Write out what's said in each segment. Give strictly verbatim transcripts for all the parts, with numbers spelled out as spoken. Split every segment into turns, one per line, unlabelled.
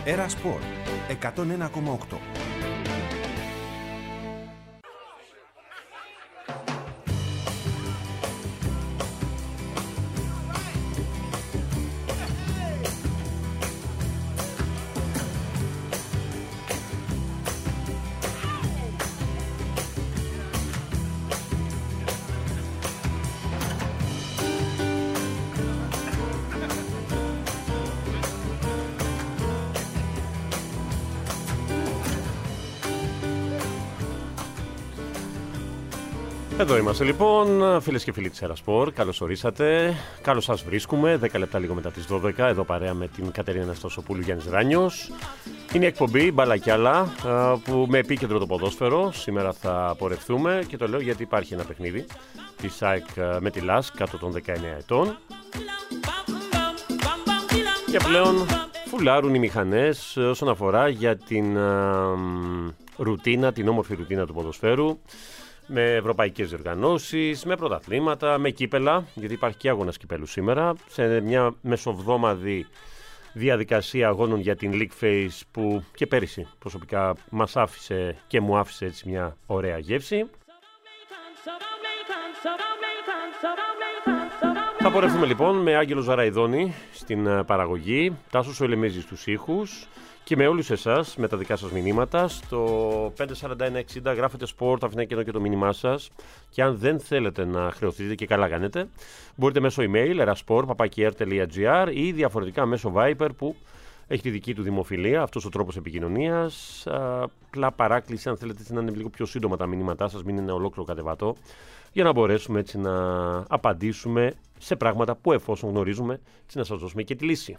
Έρα Σπορ εκατόν ένα κόμμα οκτώ.
Εδώ είμαστε λοιπόν, φίλες και φίλοι της Έρα Σπορ, καλώς ορίσατε, καλώς σας βρίσκουμε, δέκα λεπτά λίγο μετά τις δώδεκα, εδώ παρέα με την Κατερίνα Αναστασοπούλου, Γιάννης Ράνιος. Είναι η εκπομπή Μπάλα κι άλλα, που με επίκεντρο το ποδόσφαιρο, σήμερα θα πορευτούμε και το λέω γιατί υπάρχει ένα παιχνίδι της ΑΕΚ με τη ΛΑΣΚ κάτω των δεκαεννέα ετών και πλέον φουλάρουν οι μηχανές όσον αφορά για την ρουτίνα, την όμορφη ρουτίνα του ποδοσφαίρου, με ευρωπαϊκές διοργανώσεις, με πρωταθλήματα, με κύπελα, γιατί υπάρχει και αγώνας κυπέλου σήμερα, σε μια μεσοβδόμαδη διαδικασία αγώνων για την League Phase που και πέρυσι προσωπικά μας άφησε και μου άφησε έτσι μια ωραία γεύση. Θα πορευτούμε λοιπόν με Άγγελο Ζαραϊδόνη στην παραγωγή, Τάσο Σοηλεμίζη στους ήχους και με όλους εσάς με τα δικά σας μηνύματα. Στο πέντε τέσσερα ένα εξήντα γράφετε sport, αφήνετε και εδώ και το μήνυμά σας. Και αν δεν θέλετε να χρεωθείτε και καλά κάνετε, μπορείτε μέσω email erasport παπάκι r τελεία gr ή διαφορετικά μέσω Viber που έχει τη δική του δημοφιλία, αυτός ο τρόπος επικοινωνίας. Απλά παράκληση, αν θέλετε να είναι λίγο πιο σύντομα τα μηνύματά σας, μην είναι ολόκληρο κατεβατό, για να μπορέσουμε έτσι να απαντήσουμε σε πράγματα που εφόσον γνωρίζουμε, έτσι να σας δώσουμε και τη λύση.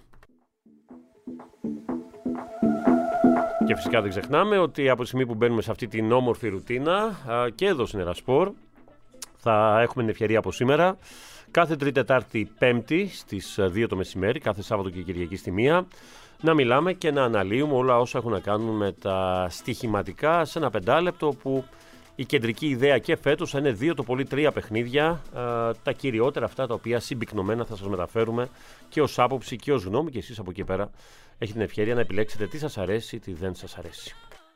Και φυσικά δεν ξεχνάμε ότι από τη στιγμή που μπαίνουμε σε αυτή την όμορφη ρουτίνα και εδώ στην Έρα Σπορ θα έχουμε την ευκαιρία από σήμερα κάθε Τρίτη, Τετάρτη, Πέμπτη στις δύο το μεσημέρι, κάθε Σάββατο και Κυριακή στη μία, να μιλάμε και να αναλύουμε όλα όσα έχουν να κάνουν με τα στοιχηματικά σε ένα πεντάλεπτο που η κεντρική ιδέα και φέτος θα είναι δύο το πολύ τρία παιχνίδια, τα κυριότερα αυτά τα οποία συμπυκνωμένα θα σας μεταφέρουμε και ως άποψη και ως γνώμη και εσείς από εκεί πέρα έχετε την ευκαιρία να επιλέξετε τι σας αρέσει, τι δεν σας αρέσει.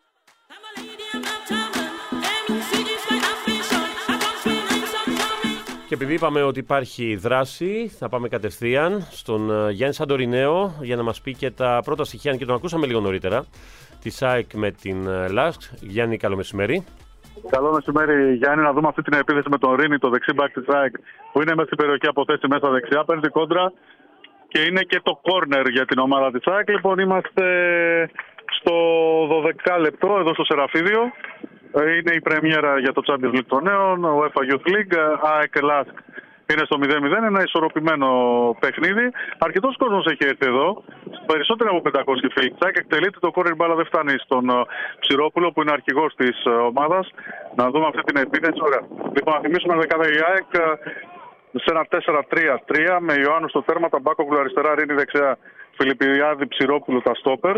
Και επειδή είπαμε ότι υπάρχει δράση, θα πάμε κατευθείαν στον Γιάννη Σαντορινέο για να μας πει και τα πρώτα στοιχεία, και τον ακούσαμε λίγο νωρίτερα, της ΑΕΚ με την ΛΑΣΚ. Γιάννη, καλό μεσημέρι.
Καλό μεσημέρι, Γιάννη. Να δούμε αυτή την επίθεση με τον Ρίνι, το δεξί μπακ της ΑΕΚ, που είναι μέσα στην περιοχή από θέση μέσα δεξιά. Παίρνει κόντρα και είναι και το κόρνερ για την ομάδα της ΑΕΚ. Λοιπόν, είμαστε στο δώδεκα λεπτό εδώ στο Σεραφίδιο. Είναι η πρεμιέρα για το Champions League των νέων, ο UEFA Youth League, ΑΕΚ ΛΑΣΚ. Είναι στο μηδέν μηδέν, ένα ισορροπημένο παιχνίδι. Αρκετός κόσμος έχει έρθει εδώ. Περισσότερο από πεντακόσιοι φίλοι της ΑΕΚ. Εκτελείται το κόρνερ, μπάλα δεν φτάνει στον Ψηρόπουλο που είναι αρχηγός της ομάδας. Να δούμε αυτή την επίθεση. Ωραία. Λοιπόν, να θυμίσουμε δεκάδα η ΑΕΚ σε ένα τέσσερα τρία τρία με Ιωάννου στο τέρμα, Ταμπάκογλου αριστερά, Ρίνη δεξιά, Φιλιππιδιάδη, Ψηρόπουλο τα στόπερ.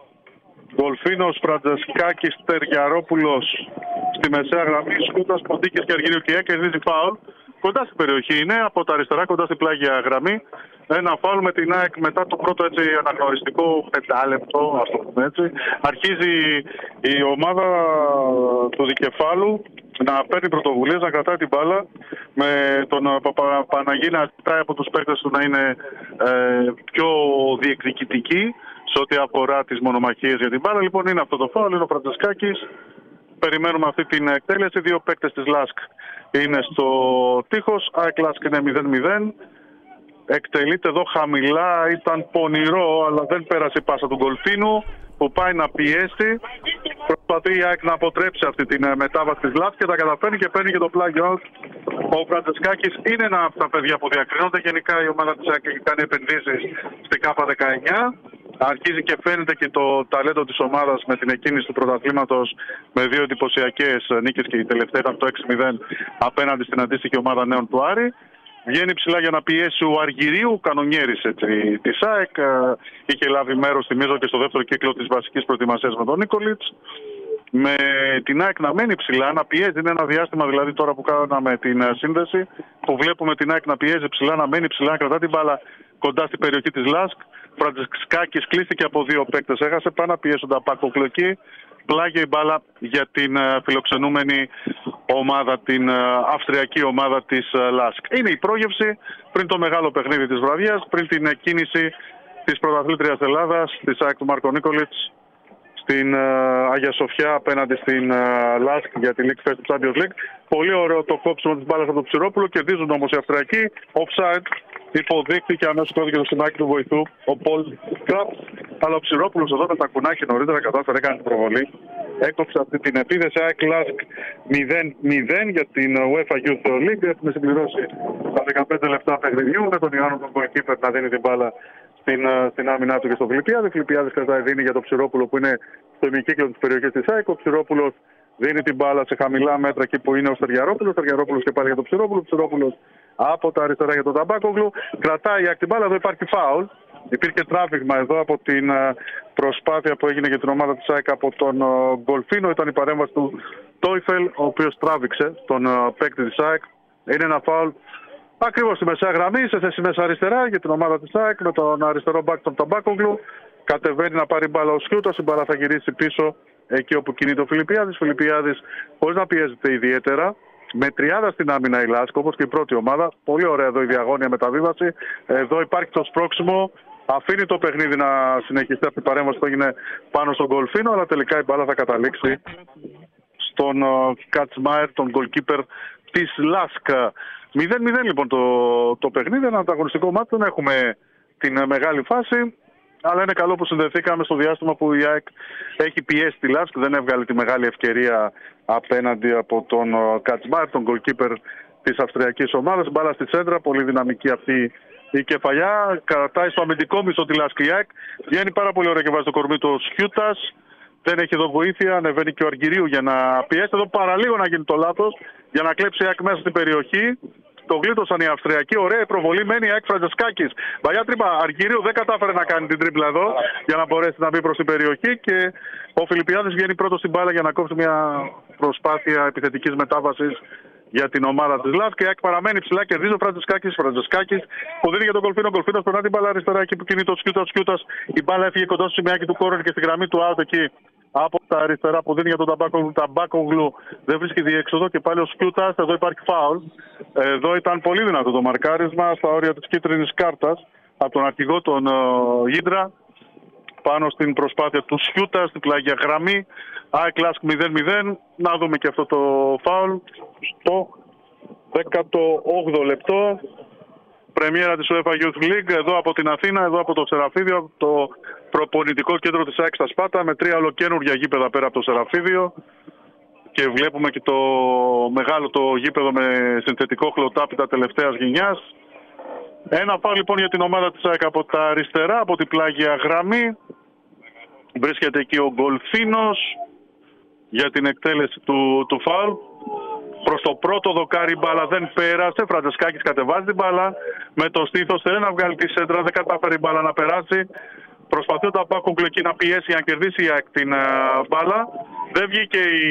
Γκολφίνος, Φραντζεσκάκης, Τεριαρόπουλος στη μεσαία γραμμή, Σκούτας, Ποντίκης και Αργύριου Κιέ, κερδίζει φάουλ. Κοντά στην περιοχή είναι, από τα αριστερά, κοντά στην πλάγια γραμμή. Ένα φάουλ με την ΑΕΚ μετά το πρώτο έτσι αναγνωριστικό πεντάλεπτο, ας το πούμε έτσι. Αρχίζει η ομάδα του δικεφάλου να παίρνει πρωτοβουλίες, να κρατάει την μπάλα, με τον Παπα, Παναγή να ζητάει από τους παίκτες του να είναι ε, πιο διεκδικητικοί σε ό,τι αφορά τις μονομαχίες για την μπάλα. Λοιπόν, είναι αυτό το φάουλ, είναι ο Φραντζεσκάκης. Περιμένουμε αυτή την εκτέλεση. Δύο παίκτες της ΛΑΣΚ είναι στο τείχος. ΑΕΚ ΛΑΣΚ είναι μηδέν μηδέν. Εκτελείται εδώ χαμηλά. Ήταν πονηρό, αλλά δεν πέρασε η πάσα του Γκολφίνου που πάει να πιέσει. Προσπαθεί η ΑΕΚ να αποτρέψει αυτή την μετάβαση της ΛΑΣΚ και τα καταφέρνει και παίρνει και το πλάγιο. Ο Φραντζεσκάκης είναι ένα από τα παιδιά που διακρίνονται. Γενικά η ομάδα της ΑΕΚ έχει κάνει επενδύσεις στην ΚΑΠΑ δεκαεννιά. Αρχίζει και φαίνεται και το ταλέντο της ομάδας με την εκκίνηση του πρωταθλήματος με δύο εντυπωσιακές νίκες και η τελευταία ήταν το έξι μηδέν απέναντι στην αντίστοιχη ομάδα νέων του Άρη. Βγαίνει ψηλά για να πιέσει ο Αργυρίου, κανονιέρης έτσι, της ΑΕΚ. Είχε λάβει μέρος, θυμίζω, και στο δεύτερο κύκλο της βασικής προετοιμασίας με τον Νίκολιτς. Με την ΑΕΚ να μένει ψηλά, να πιέζει. Είναι ένα διάστημα δηλαδή τώρα που κάναμε την σύνδεση, που βλέπουμε την ΑΕΚ να πιέζει ψηλά, να μένει ψηλά, να κρατά την μπάλα κοντά στην περιοχή της ΛΑΣΚ. Φραντζεσκάκης κλείστηκε από δύο παίκτες. Έχασε πάνω να πιέσει τον Ταμπάκογλου εκεί. Πλάγια η μπάλα για την uh, φιλοξενούμενη ομάδα, την uh, αυστριακή ομάδα της uh, Λάσκ. Είναι η πρόγευση πριν το μεγάλο παιχνίδι της βραδιάς, πριν την κίνηση της πρωταθλήτριας Ελλάδας, της ΑΕΚ του Μάρκο Νίκολιτς, στην uh, Αγία Σοφιά απέναντι στην uh, Λάσκ για τη League Fest του Champions League. Πολύ ωραίο το κόψιμο της μπάλας από τον Ψηρόπουλο. Κερδίζουν όμως οι Αυστριακοί. Offside. Υποδείχθηκε αμέσως κώδικε το σημάκι του βοηθού ο Πολ Κραπ. Αλλά ο Ψηρόπουλος εδώ με τα κουνάκια νωρίτερα κατάφερε, έκανε την προβολή. Έκοψε αυτή την επίδεση. ΑΕΚ Λάσκ μηδέν μηδέν για την UEFA Youth League. Έχουμε συμπληρώσει τα δεκαπέντε λεπτά παιχνιδιού με τον Ιωάννο τον goalkeeper να δίνει την μπάλα στην, στην άμυνά του και στο Φιλιππιάδη. Φιλιππιάδης κρατάει, δίνει για τον Ψηρόπουλο που είναι στο ημικύκλο της περιοχής της ΑΕΚ. Ο Ψηρόπουλος δίνει την μπάλα σε χαμηλά μέτρα εκεί που είναι ο Στεριαρόπουλος. Ο Στεριαρόπουλος και πάλι για τον Ψηρόπουλο. Ψηρόπουλος από τα αριστερά για τον Ταμπάκογλου. Κρατάει η ΑΕΚ την μπάλα. Εδώ υπάρχει φάουλ. Υπήρχε τράβηγμα εδώ από την προσπάθεια που έγινε για την ομάδα της ΑΕΚ από τον Γκολφίνο. Ήταν η παρέμβαση του Τόιφελ, ο οποίος τράβηξε τον παίκτη της ΑΕΚ. Είναι ένα φάουλ ακριβώς στη μεσαία γραμμή, σε θέση μέσα αριστερά για την ομάδα της ΑΕΚ με τον αριστερό μπακ τον Ταμπάκογλου. Κατεβαίνει να πάρει μπάλα ο Σιούτας, η μπάλα θα γυρίσει πίσω εκεί όπου κινείται ο Φιλιππιάδης. Φιλιππιάδης χωρίς να πιέζεται ιδιαίτερα. Με τριάδα στην άμυνα η Λάσκ, όπως και η πρώτη ομάδα. Πολύ ωραία εδώ η διαγώνια μεταβίβαση. Εδώ υπάρχει το σπρώξιμο. Αφήνει το παιχνίδι να συνεχιστεί από την παρέμβαση που έγινε πάνω στον Γκολφίνο, αλλά τελικά η μπάλα θα καταλήξει στον Κατσμάερ, τον goalkeeper της Λάσκ. μηδέν μηδέν λοιπόν το, το παιχνίδι, ένα ανταγωνιστικό μάτι. Δεν έχουμε την μεγάλη φάση, αλλά είναι καλό που συνδεθήκαμε στο διάστημα που η ΑΕΚ έχει πιέσει τη Λάσκ. Δεν έβγαλε τη μεγάλη ευκαιρία απέναντι από τον Κατσμάερ, τον goalkeeper της αυστριακής ομάδας. Μπάλα στη τσέντρα, πολύ δυναμική αυτή η κεφαλιά. Κρατάει στο αμυντικό μισό τη Λάσκ η ΑΕΚ. Βγαίνει πάρα πολύ ωραία και βάζει το κορμί του ο Σιούτας. Δεν έχει εδώ βοήθεια. Ανεβαίνει και ο Αργυρίου για να πιέσει. Εδώ παραλίγο να γίνει το λάθος για να κλέψει η ΑΕΚ μέσα στην περιοχή. Το γλίτωσαν οι Αυστριακοί. Ωραία προβολή. Μένει η ΑΕΚ Φραντζεσκάκης. Βαγιά τρύπα. Αργυρίου δεν κατάφερε να κάνει την τρίπλα εδώ για να μπορέσει να μπει προς την περιοχή. Και ο Φιλιππιάδης βγαίνει πρώτος στην μπάλα για να κόψει μια προσπάθεια επιθετικής μετάβασης για την ομάδα της Λάσκ. Και η ΑΕΚ παραμένει ψηλά. Κερδίζει ο Φραντζεσκάκης. Φραντζεσκάκης που δίνει για τον Γκολφίνο. Γκολφίνο περνά την μπάλα αριστερά εκεί που κινείται ο Σιούτας. Σιούτας. Η μπάλα έφυγε κοντά στο σημειάκι του κόρνερ και στη γραμμή του out εκεί. Από τα αριστερά που δίνει για τον Ταμπάκογλου. Ταμπάκογλου δεν βρίσκει διέξοδο και πάλι ο Σιούτας. Εδώ υπάρχει φάουλ. Εδώ ήταν πολύ δυνατό το μαρκάρισμα στα όρια της κίτρινης κάρτας από τον αρχηγό τον Γίντρα πάνω στην προσπάθεια του Σιούτα στην πλάγια γραμμή. ΑΕΚ Λάσκ μηδέν μηδέν. Να δούμε και αυτό το φάουλ στο δέκατο όγδοο λεπτό. Πρεμιέρα της UEFA Youth League εδώ από την Αθήνα, εδώ από το Σεραφίδιο, το προπονητικό κέντρο της ΑΕΚ στα Σπάτα, με τρία ολοκένουργια γήπεδα πέρα από το Σεραφίδιο. Και βλέπουμε και το μεγάλο το γήπεδο με συνθετικό χλωτάπιτα τελευταίας γενιάς. Ένα φάουλ λοιπόν για την ομάδα της ΑΕΚ από τα αριστερά, από την πλάγια γραμμή. Βρίσκεται εκεί ο Γκολφίνος για την εκτέλεση του, του φάουλ. Προς το πρώτο δοκάρι η μπάλα δεν πέρασε. Φραντζεσκάκης κατεβάζει την μπάλα με το στήθος. Θέλει να βγάλει τη σέντρα, δεν κατάφερε η μπάλα να περάσει. Προσπαθεί ο Ταμπάκογλου εκεί να πιέσει για να κερδίσει η ΑΕΚ την uh, μπάλα. Δεν βγήκε η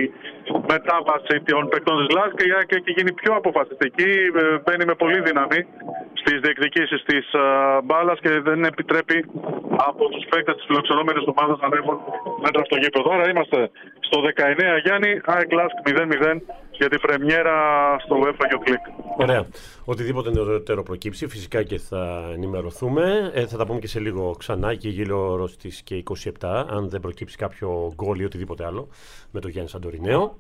μετάβαση των παικτών της Λάσκ και η ΑΕΚ έχει γίνει πιο αποφασιστική. Μπαίνει με πολύ δύναμη στις διεκδικήσεις της uh, μπάλας και δεν επιτρέπει από τους παίκτες της φιλοξενούμενης ομάδας να ανέβουν μέτρα στο γήπεδο. Άρα είμαστε στο δεκαεννέα Γιάννη, ΑΕΚ Λάσκ μηδέν μηδέν για την πρεμιέρα στο UEFA Youth League.
Ωραία. Οτιδήποτε νεότερο προκύψει, φυσικά και θα ενημερωθούμε. Ε, θα τα πούμε και σε λίγο ξανά και γύρω ώρας της και είκοσι επτά, αν δεν προκύψει κάποιο γκολ ή οτιδήποτε άλλο με το Γιάννη Σαντορινέο.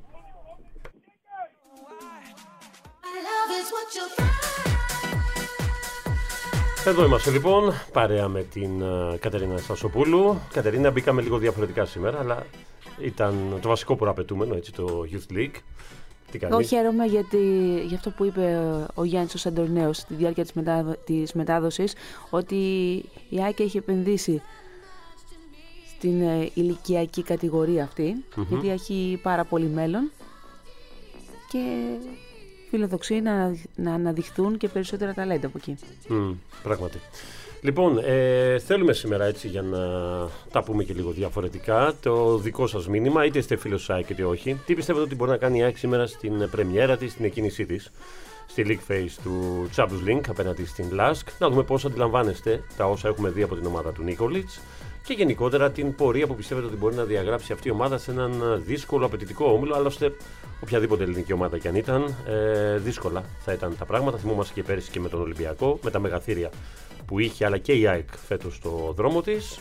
Εδώ είμαστε λοιπόν, παρέα με την uh, Κατερίνα Στασοπούλου. Κατερίνα, μπήκαμε λίγο διαφορετικά σήμερα, αλλά ήταν το βασικό προαπαιτούμενο, έτσι, το Youth League.
Εγώ χαίρομαι γιατί, για αυτό που είπε ο Γιάννης ο Σαντορινέος στη διάρκεια της, μετάδο, της μετάδοσης, ότι η ΑΕΚ έχει επενδύσει στην ε, ηλικιακή κατηγορία αυτή, mm-hmm. γιατί έχει πάρα πολύ μέλλον και φιλοδοξεί να, να αναδειχθούν και περισσότερα ταλέντα από εκεί.
Mm, πράγματι. Λοιπόν, ε, θέλουμε σήμερα, έτσι, για να τα πούμε και λίγο διαφορετικά, το δικό σας μήνυμα, είτε είστε φίλος ΑΕΚ είτε όχι. Τι πιστεύετε ότι μπορεί να κάνει η ΑΕΚ σήμερα στην πρεμιέρα της, στην εκκίνησή της? στη League Phase του Champions League απέναντι στην Lask. Να δούμε πώς αντιλαμβάνεστε τα όσα έχουμε δει από την ομάδα του Νίκολιτς και γενικότερα την πορεία που πιστεύετε ότι μπορεί να διαγράψει αυτή η ομάδα σε έναν δύσκολο, απαιτητικό όμιλο. Άλλωστε, οποιαδήποτε ελληνική ομάδα κι αν ήταν, ε, δύσκολα θα ήταν τα πράγματα. Θυμόμαστε και πέρυσι και με τον Ολυμπιακό, με τα μεγαθύρια που είχε, αλλά και η ΑΕΚ φέτος στο δρόμο της.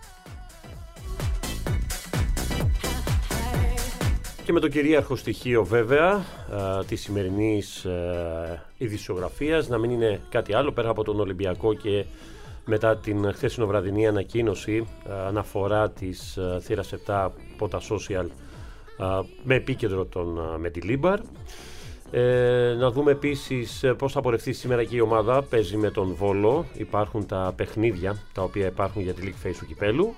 Και με το κυρίαρχο στοιχείο βέβαια α, της σημερινής α, ειδησιογραφίας να μην είναι κάτι άλλο πέρα από τον Ολυμπιακό και μετά την χθεσινοβραδινή ανακοίνωση α, αναφορά της α, θύρας επτά από τα social α, με επίκεντρο τον Μεντιλίμπαρ. Ε, να δούμε επίσης πώς θα πορευτεί σήμερα και η ομάδα. Παίζει με τον Βόλο, υπάρχουν τα παιχνίδια τα οποία υπάρχουν για τη League Phase του κυπέλου.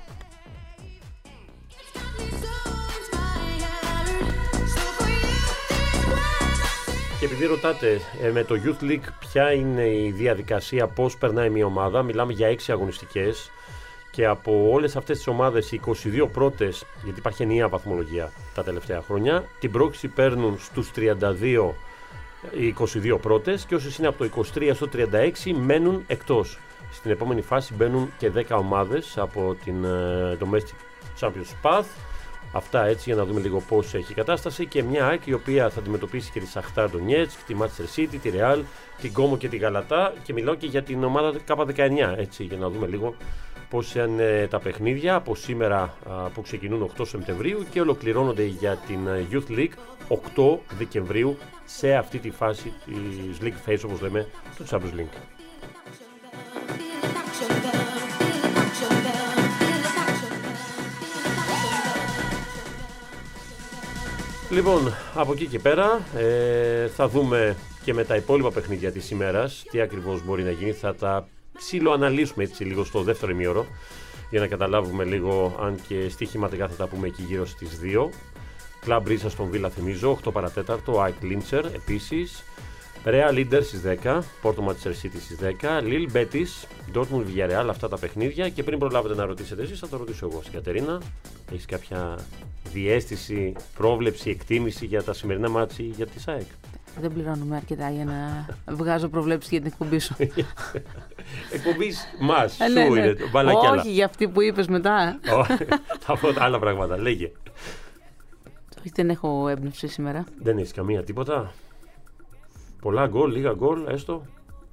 Και επειδή ρωτάτε ε, με το Youth League ποια είναι η διαδικασία, πώς περνάει μια ομάδα, μιλάμε για έξι αγωνιστικές και από όλες αυτές τις ομάδες οι είκοσι δύο πρώτες, γιατί υπάρχει ενιαία βαθμολογία τα τελευταία χρόνια, την πρόκληση παίρνουν στους τριάντα δύο οι είκοσι δύο πρώτες και όσες είναι από το είκοσι τρία στο τριάντα έξι μένουν εκτός. Στην επόμενη φάση μπαίνουν και δέκα ομάδες από την ε, Domestic Champions Path. Αυτά έτσι για να δούμε λίγο πώς έχει η κατάσταση και μια ΑΕΚ η οποία θα αντιμετωπίσει και τη Σαχτάρ Ντονιέτσκ, τη Manchester City, τη Real, την Κόμο και τη Γαλατά και μιλάω και για την ομάδα Κ δεκαεννιά έτσι για να δούμε λίγο πώς είναι τα παιχνίδια από σήμερα α, που ξεκινούν οκτώ Σεπτεμβρίου και ολοκληρώνονται για την Youth League οκτώ Δεκεμβρίου σε αυτή τη φάση της League Phase όπως λέμε του Champions League. Λοιπόν, από εκεί και πέρα ε, θα δούμε και με τα υπόλοιπα παιχνίδια της ημέρας τι ακριβώς μπορεί να γίνει. Θα τα ψιλοαναλύσουμε έτσι λίγο στο δεύτερο ημίωρο για να καταλάβουμε λίγο, αν και στοιχηματικά θα τα πούμε εκεί γύρω στις δύο. Κλαμπ Ρίσα στον Βίλα θυμίζω, οκτώ παρατέταρτο, ΑΕΚ Λίντσερ επίσης. Real Leader στις δέκα, Porto Manchester City στις δέκα, Lille Betis, Dortmund Villarreal, αυτά τα παιχνίδια. Και πριν προλάβετε να ρωτήσετε εσείς, θα το ρωτήσω εγώ. Κατερίνα, έχεις κάποια διαίσθηση, πρόβλεψη, εκτίμηση για τα σημερινά μάτση για τη ΣΑΕΚ?
Δεν πληρώνουμε αρκετά για να βγάζω προβλέψεις για την εκπομπή σου.
Εκπομπή μας,
ε, ναι,
σου
ναι.
είναι, μπαλακιάλα.
Όχι για αυτή που είπες μετά.
Θα πω άλλα πράγματα, λέγε.
Όχι, δεν έχω έμπνευση σήμερα.
Δεν έχεις καμία τίποτα? Πολλά γκολ, λίγα γκολ, έστω.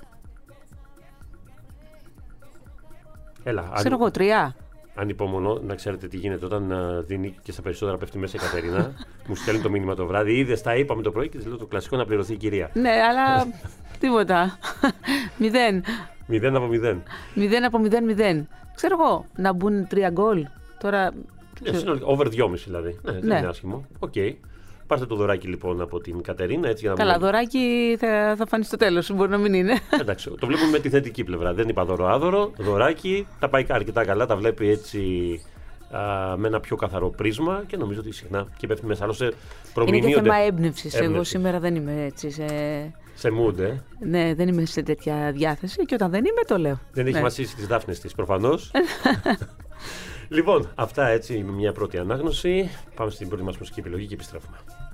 Έλα.
Ξέρω εγώ, τρία.
Ανυπομονώ να ξέρετε τι γίνεται όταν uh, δίνει και στα περισσότερα πέφτει μέσα η Κατερίνα. Μου στέλνει το μήνυμα το βράδυ. Είδες, τα είπαμε το πρωί και της λέω το κλασικό να πληρωθεί η κυρία.
Ναι, αλλά τίποτα. Μηδέν.
Μηδέν από μηδέν.
Μηδέν από μηδέν, μηδέν. Ξέρω εγώ, να μπουν τρία γκολ. Τώρα.
Ναι, συνολικά, over δυόμισι δηλαδή. Ναι, δεν
ναι.
είναι άσχημο. Οκ. Okay. Πάρτε το δωράκι λοιπόν από την Κατερίνα. Έτσι, για να
Καλά,
μην...
δωράκι θα, θα φανεί στο τέλος, μπορεί να μην είναι.
Εντάξει, το βλέπουμε με τη θετική πλευρά. Δεν είπα δώρο-άδωρο. Δωράκι, τα πάει αρκετά καλά, τα βλέπει έτσι α, με ένα πιο καθαρό πρίσμα και νομίζω ότι συχνά και πέφτει μέσα. Άλλωστε, προμηνύονται...
Είναι και θέμα έμπνευσης. Εγώ σήμερα δεν είμαι έτσι σε.
Σε mood, ε.
Ναι, δεν είμαι σε τέτοια διάθεση και όταν δεν είμαι το λέω.
Δεν έχει
ναι.
μασίσει τις δάφνες της προφανώς. Λοιπόν, αυτά έτσι με μια πρώτη ανάγνωση. Πάμε στην πρώτη μας μουσική επιλογή και επιστρέφουμε.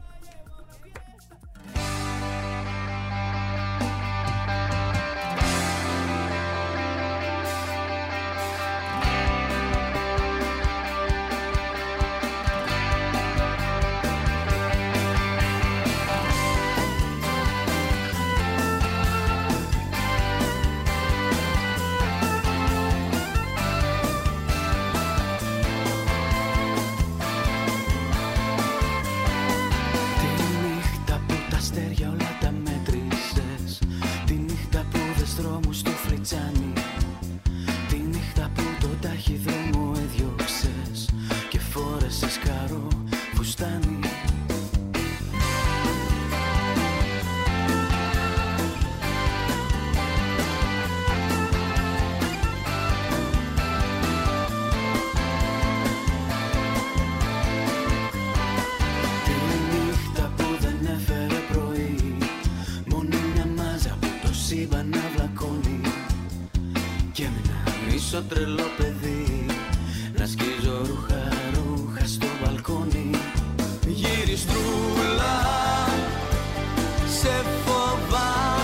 Τρελό παιδί, να σκίζω ρούχα, ρούχα στο μπαλκόνι. Γυριστρούλα, σε φοβάμαι.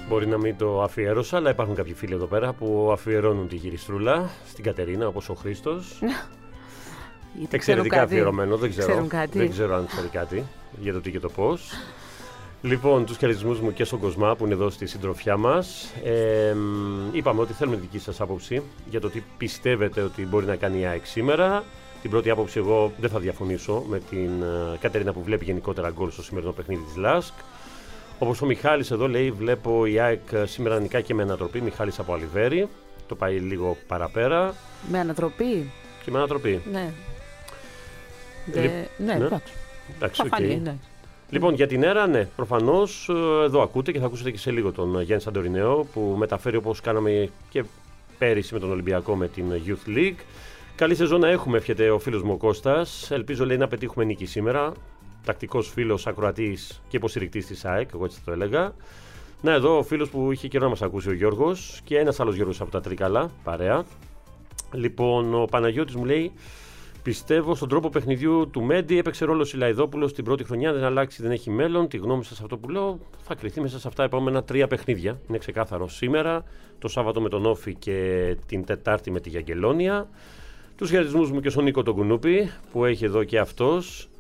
Μπορεί να μην το αφιέρωσα, αλλά υπάρχουν κάποιοι φίλοι εδώ πέρα που αφιερώνουν τη γυριστρούλα στην Κατερίνα, όπως ο Χρήστος. Εξαιρετικά αφιερωμένο, δεν ξέρω, δεν ξέρω αν ξέρει κάτι για το τι και το πώς. Λοιπόν, τους χαιρετισμούς μου και στον Κοσμά που είναι εδώ στη συντροφιά μας. Ε, είπαμε ότι θέλουμε τη δική σας άποψη για το τι πιστεύετε ότι μπορεί να κάνει η ΑΕΚ σήμερα. Την πρώτη άποψη εγώ δεν θα διαφωνήσω με την uh, Κατερίνα που βλέπει γενικότερα γκολ στο σημερινό παιχνίδι της ΛΑΣΚ. Όπως ο Μιχάλης εδώ λέει, βλέπω η ΑΕΚ σήμερα να νικάει και με ανατροπή. Μιχάλης από Αλιβέρη, το πάει λίγο παραπέρα.
Με ανατροπή.
Και με ανατροπή.
Ναι.
Λι...
Ναι, ναι, εντάξει.
Εντάξει, okay. Ναι. Λοιπόν, για την ΕΡΑ, ναι, προφανώς εδώ ακούτε και θα ακούσετε και σε λίγο τον Γιάννη Σαντορινέο που μεταφέρει όπως κάναμε και πέρυσι με τον Ολυμπιακό με την Youth League. Καλή σεζόν να έχουμε, εύχεται ο φίλος μου ο Κώστας. Ελπίζω, λέει, να πετύχουμε νίκη σήμερα. Τακτικός φίλος, ακροατής και υποστηρικτής της ΑΕΚ, εγώ έτσι το έλεγα. Να, εδώ ο φίλος που είχε καιρό να μας ακούσει, ο Γιώργος, και ένας άλλος Γιώργος από τα Τρίκαλα, παρέα. Λοιπόν, ο Παναγιώτης μου λέει: πιστεύω στον τρόπο παιχνιδιού του Μέντι. Έπαιξε ρόλο Σιλαϊδόπουλος την πρώτη χρονιά. Δεν αλλάξει, δεν έχει μέλλον. Τη γνώμη σας αυτό που λέω θα κριθεί μέσα σε αυτά τα επόμενα τρία παιχνίδια. Είναι ξεκάθαρο. Σήμερα, το Σάββατο με τον Όφη και την Τετάρτη με τη Γιαγγελόνια. Τους χαιρετισμούς μου και στον Νίκο τον Κουνούπη που έχει εδώ και αυτός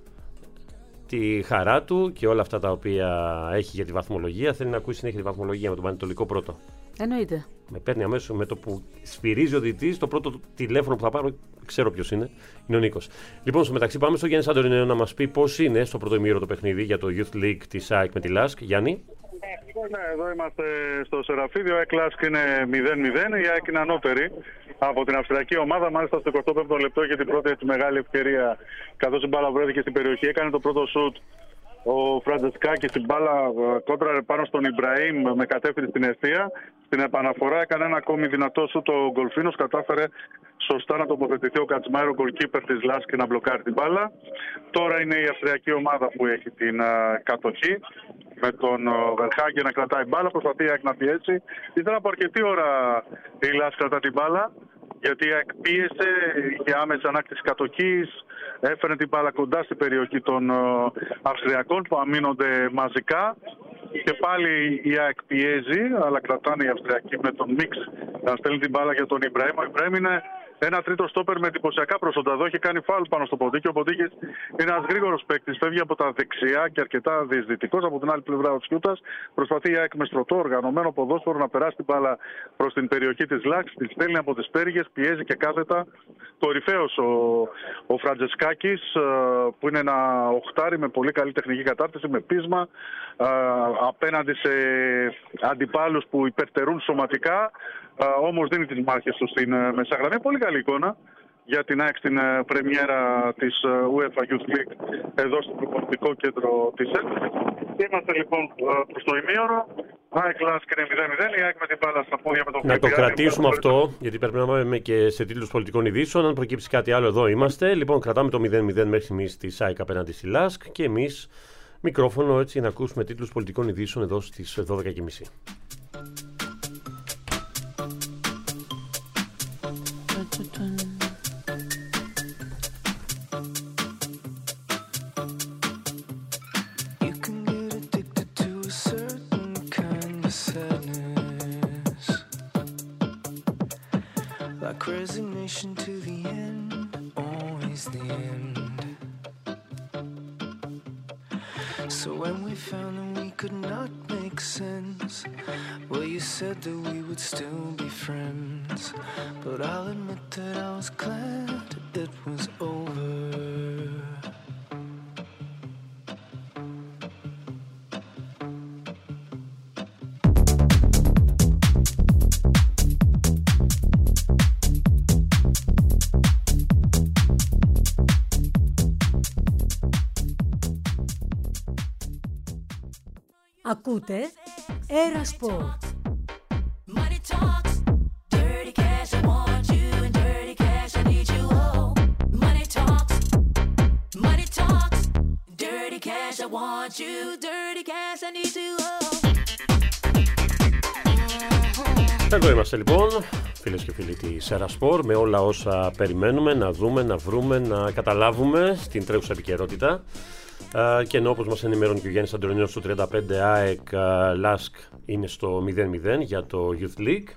τη χαρά του και όλα αυτά τα οποία έχει για τη βαθμολογία. Θέλει να ακούσει συνέχεια τη βαθμολογία με τον Πανετολικό πρώτο.
Εννοείται.
Με παίρνει αμέσως με το που σφυρίζει ο διετής. Το πρώτο τηλέφωνο που θα πάρω, ξέρω ποιος είναι, είναι ο Νίκος. Λοιπόν, στο μεταξύ, πάμε στο Γιάννη Σαντορινέο να μας πει πώς είναι στο πρώτο ημίωρο το παιχνίδι για το Youth League της ΑΕΚ με τη ΛΑΣΚ. Γιάννη.
Ναι, εδώ είμαστε στο Σεραφίδιο. Η ΑΕΚ ΛΑΣΚ είναι μηδέν μηδέν. Η ΑΕΚ είναι ανώτερη από την αυστριακή ομάδα. Μάλιστα στο εικοστό πέμπτο λεπτό είχε την πρώτη έτσι μεγάλη ευκαιρία, καθώς η μπάλα βρέθηκε στην περιοχή. Έκανε το πρώτο σουτ ο Φραντζεσκάκης, την μπάλα κόντρα πάνω στον Ιμπραήμ με κατεύθυνση στην αιστεία. Στην επαναφορά έκανε ένα ακόμη δυνατό σουτ ο Γκολφίνος. Κατάφερε σωστά να τοποθετηθεί ο Κατσμάιρο, γκολκίπερ της ΛΑΣΚ, και να μπλοκάρει την μπάλα. Τώρα είναι η αυστριακή ομάδα που έχει την uh, κατοχή, με τον Βερχάγκη να κρατάει μπάλα, προσπαθεί η ΑΕΚ να πιέσει. Ήταν από αρκετή ώρα η ΛΑΣΚ κρατά την μπάλα, γιατί η ΑΕΚ πίεσε, είχε άμεση ανάκτηση κατοχής, έφερε την μπάλα κοντά στην περιοχή των Αυστριακών που αμήνονται μαζικά. Και πάλι η ΑΕΚ πιέζει, αλλά κρατάνε οι Αυστριακοί με τον Μίξ να στέλνει την μπάλα για τον Ιμπραήμ. Ο Ιμπραήμ είναι ένα τρίτο στόπερ με εντυπωσιακά προσόντα. Εδώ έχει κάνει φάουλ πάνω στο ποντίκι. Ο ποντίκης είναι ένας γρήγορος παίκτης, φεύγει από τα δεξιά και αρκετά διεισδυτικός. Από την άλλη πλευρά ο Τσιούτας προσπαθεί η ΑΕΚ με στρωτό οργανωμένο ποδόσφαιρο να περάσει την μπάλα προς την περιοχή της ΛΑΣΚ. Τη στέλνει από τις πέργες, πιέζει και κάθετα. Κορυφαίος ο, ο Φραντζεσκάκης, που είναι ένα οχτάρι με πολύ καλή τεχνική κατάρτιση, με πείσμα απέναντι σε αντιπάλους που υπερτερούν σωματικά. Uh, όμως δίνει τις μάχες του στην uh, μεσαγραμμή. Πολύ καλή εικόνα για την ΑΕΚ στην uh, πρεμιέρα της uh, UEFA Youth League εδώ στο προπονητικό κέντρο της ΕΚ. Είμαστε λοιπόν uh, προς το ημίωρο. ΑΕΚ ΛΑΣΚ είναι μηδέν μηδέν. Η ΑΕΚ με την μπάλα στα πόδια με τον
Να το κρατήσουμε αυτό, γιατί πρέπει να πάμε και σε τίτλους πολιτικών ειδήσεων. Αν προκύψει κάτι άλλο, εδώ είμαστε. Λοιπόν, κρατάμε το μηδέν μηδέν μέχρι στιγμής της ΑΕΚ απέναντι στη ΛΑΣΚ και εμείς μικρόφωνο έτσι να ακούσουμε τίτλους πολιτικών ειδήσεων εδώ στις δώδεκα και μισή.
Resignation to the end, always the end. So when we found that we could not make sense, well, you said that we would still be friends. But I'll admit that I was glad it was over.
Ακούτε Era Sport.
Εδώ είμαστε λοιπόν, φίλες και φίλοι της Era Sport, με όλα όσα περιμένουμε να δούμε, να βρούμε, να καταλάβουμε στην τρέχουσα επικαιρότητα Uh, και ενώ όπως μας ενημερώνει και ο Γιάννης Αντωνίου στο τριάντα πέντε ΑΕΚ uh, Λάσκ είναι στο μηδέν μηδέν για το Youth League.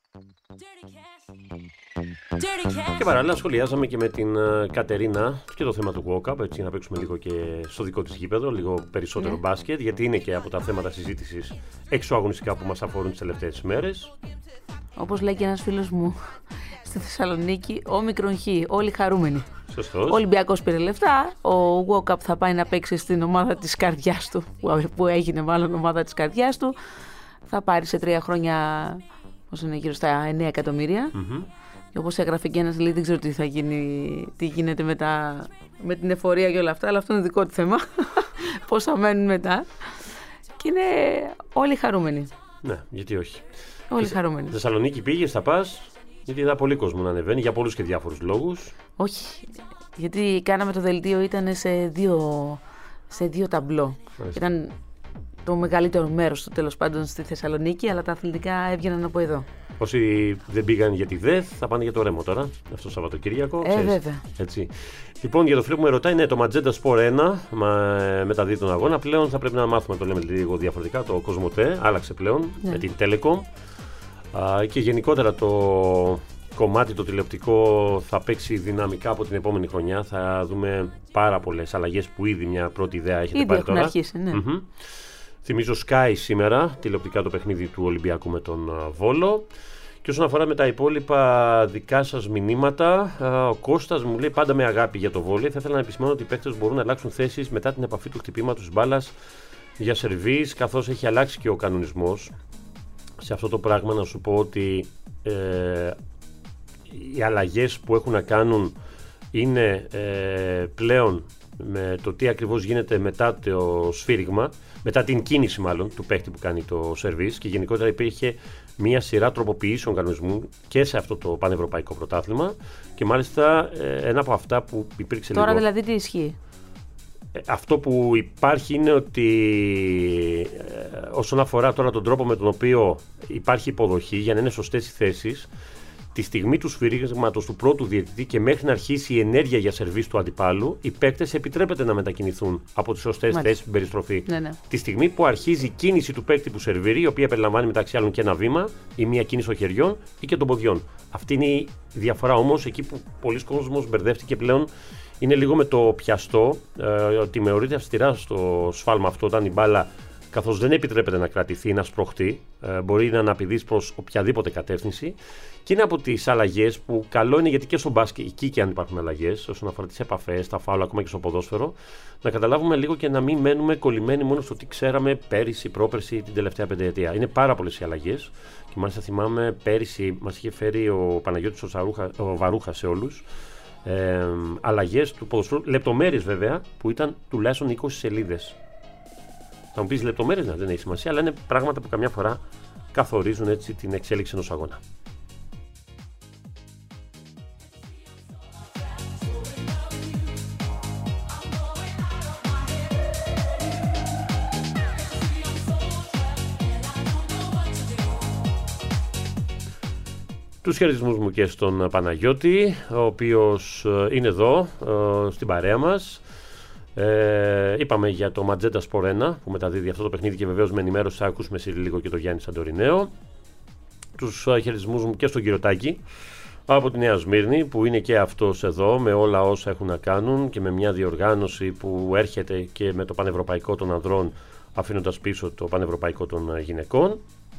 Και παράλληλα σχολιάζαμε και με την uh, Κατερίνα και το θέμα του walk-up, έτσι να παίξουμε λίγο και στο δικό της γήπεδο, λίγο περισσότερο yeah. μπάσκετ, γιατί είναι και από τα θέματα συζήτησης εξωαγωνιστικά που μας αφορούν τις τελευταίες μέρες.
Όπως λέει και ένας φίλος μου στη Θεσσαλονίκη, όμικρον χ, όλοι χαρούμενοι.
Σωστός.
Ο Ολυμπιακός πήρε λεφτά, ο walk-up θα πάει να παίξει στην ομάδα της καρδιάς του, που έγινε μάλλον ομάδα της καρδιάς του, θα πάρει σε τρία χρόνια, όσο είναι γύρω στα εννέα εκατομμύρια. Mm-hmm. Και όπως έγραφε και ένας, λέει, δεν ξέρω τι θα γίνει, τι γίνεται μετά, με την εφορία και όλα αυτά, αλλά αυτό είναι δικό του θέμα, πώς θα μένουν μετά. Και είναι όλοι χαρούμενοι.
Ναι, γιατί όχι.
Όλοι χαρούμενοι.
Θεσσαλονίκη πήγες, θα πας, γιατί είδα πολύ κόσμο να ανεβαίνει για πολλούς και διάφορους λόγους.
Όχι, γιατί κάναμε το δελτίο, ήταν σε δύο, σε δύο ταμπλό. Μάλιστα. Ήταν το μεγαλύτερο μέρος του τέλος πάντων στη Θεσσαλονίκη, αλλά τα αθλητικά έβγαιναν από εδώ.
Όσοι δεν πήγαν για τη ΔΕΘ θα πάνε για το Ρέμο τώρα, αυτό το Σαββατοκύριακο.
Ε, βέβαια.
Έτσι. Λοιπόν, για το φίλο που με ρωτάει, ναι, το Magenta Sport ένα μεταδίδει τον αγώνα. Πλέον θα πρέπει να μάθουμε, το λέμε λίγο διαφορετικά, το Κοσμοτέ άλλαξε πλέον ναι. με την Telecom. Α, και γενικότερα το κομμάτι το τηλεοπτικό θα παίξει δυναμικά από την επόμενη χρονιά. Θα δούμε πάρα πολλές αλλαγές που ήδη μια πρώτη ιδέα έχετε
ήδη
πάρει τώρα.
Αρχίσει, ναι.
Mm-hmm. Θυμίζω Sky σήμερα, τηλεοπτικά το παιχνίδι του Ολυμπιακού με τον Βόλο. Και όσον αφορά με τα υπόλοιπα δικά σας μηνύματα, ο Κώστας μου λέει πάντα με αγάπη για το βόλεϊ. Θα ήθελα να επισημάνω ότι οι παίκτες μπορούν να αλλάξουν θέσεις μετά την επαφή του χτυπήματος της μπάλας για σερβίς, καθώς έχει αλλάξει και ο κανονισμός. Σε αυτό το πράγμα να σου πω ότι ε, οι αλλαγές που έχουν να κάνουν είναι ε, πλέον με το τι ακριβώς γίνεται μετά το σφύριγμα, μετά την κίνηση μάλλον του παίκτη που κάνει το σερβίς, και γενικότερα υπήρχε μία σειρά τροποποιήσεων κανονισμού και σε αυτό το πανευρωπαϊκό πρωτάθλημα, και μάλιστα ε, ένα από αυτά που υπήρξε
τώρα
λίγο...
δηλαδή τι ισχύει?
Αυτό που υπάρχει είναι ότι ε, όσον αφορά τώρα τον τρόπο με τον οποίο υπάρχει υποδοχή για να είναι σωστές οι θέσεις, τη στιγμή του σφυρίγματος του πρώτου διαιτητή και μέχρι να αρχίσει η ενέργεια για σερβίς του αντιπάλου, οι παίκτες επιτρέπεται να μετακινηθούν από τις σωστές θέσεις στην περιστροφή.
Ναι, ναι.
Τη στιγμή που αρχίζει η κίνηση του παίκτη που σερβίρει, η οποία περιλαμβάνει μεταξύ άλλων και ένα βήμα ή μία κίνηση των χεριών ή και των ποδιών. Αυτή είναι η διαφορά όμως, εκεί που πολλοί κόσμος μπερδεύτηκε πλέον. Είναι λίγο με το πιαστό, ε, ότι θεωρείται αυστηρά στο σφάλμα αυτό όταν η μπάλα, καθώς δεν επιτρέπεται να κρατηθεί ή να σπρωχτεί, ε, μπορεί να αναπηδήσει προς οποιαδήποτε κατεύθυνση. Και είναι από τις αλλαγές που καλό είναι, γιατί και στο μπάσκετ, εκεί και αν υπάρχουν αλλαγές, όσον αφορά τις επαφές, τα φάουλα, ακόμα και στο ποδόσφαιρο, να καταλάβουμε λίγο και να μην μένουμε κολλημένοι μόνο στο τι ξέραμε πέρυσι, πρόπερσι, την τελευταία πενταετία. Είναι πάρα πολλές οι αλλαγές. Και μάλιστα θυμάμαι πέρυσι μας είχε φέρει ο Παναγιώτης ο, Σαρούχα, ο Βαρούχα σε όλους. Ε, αλλαγές του ποδοσφαίρου, λεπτομέρειες βέβαια, που ήταν τουλάχιστον είκοσι σελίδες. Θα μου πεις λεπτομέρειες, ναι, δεν έχει σημασία, αλλά είναι πράγματα που καμιά φορά καθορίζουν έτσι την εξέλιξη ενός αγώνα. Τους χαιρετισμούς μου και στον Παναγιώτη, ο οποίος είναι εδώ στην παρέα μας. Ε, είπαμε για το Magenta Sport ένα που μεταδίδει αυτό το παιχνίδι, και βεβαίως με ενημέρωση θα ακούσουμε σε λίγο και το Γιάννη Σαντορινέο. Τους χαιρετισμούς μου και στον κύριο Τάκη από τη Νέα Σμύρνη, που είναι και αυτός εδώ με όλα όσα έχουν να κάνουν και με μια διοργάνωση που έρχεται και με το πανευρωπαϊκό των ανδρών, αφήνοντας πίσω το πανευρωπαϊκό των γυναικών.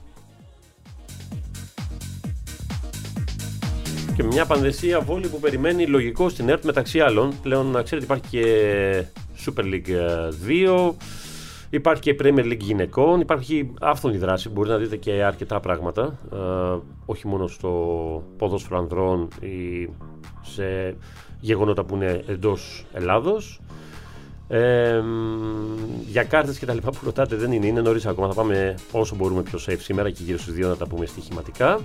Και μια πανδεσία βόλη που περιμένει λογικό στην ΕΡΤ, μεταξύ άλλων. Πλέον να ξέρετε υπάρχει και Super League δύο, υπάρχει και Premier League γυναικών, υπάρχει άφθονη δράση, μπορεί να δείτε και αρκετά πράγματα, ε, όχι μόνο στο ποδόσφαιρο ανδρών ή σε γεγονότα που είναι εντός Ελλάδος. Ε, για κάρτες και τα λοιπά που ρωτάτε δεν είναι, είναι νωρίς ακόμα, θα πάμε όσο μπορούμε πιο safe σήμερα και γύρω στις δύο να τα πούμε στοιχηματικά.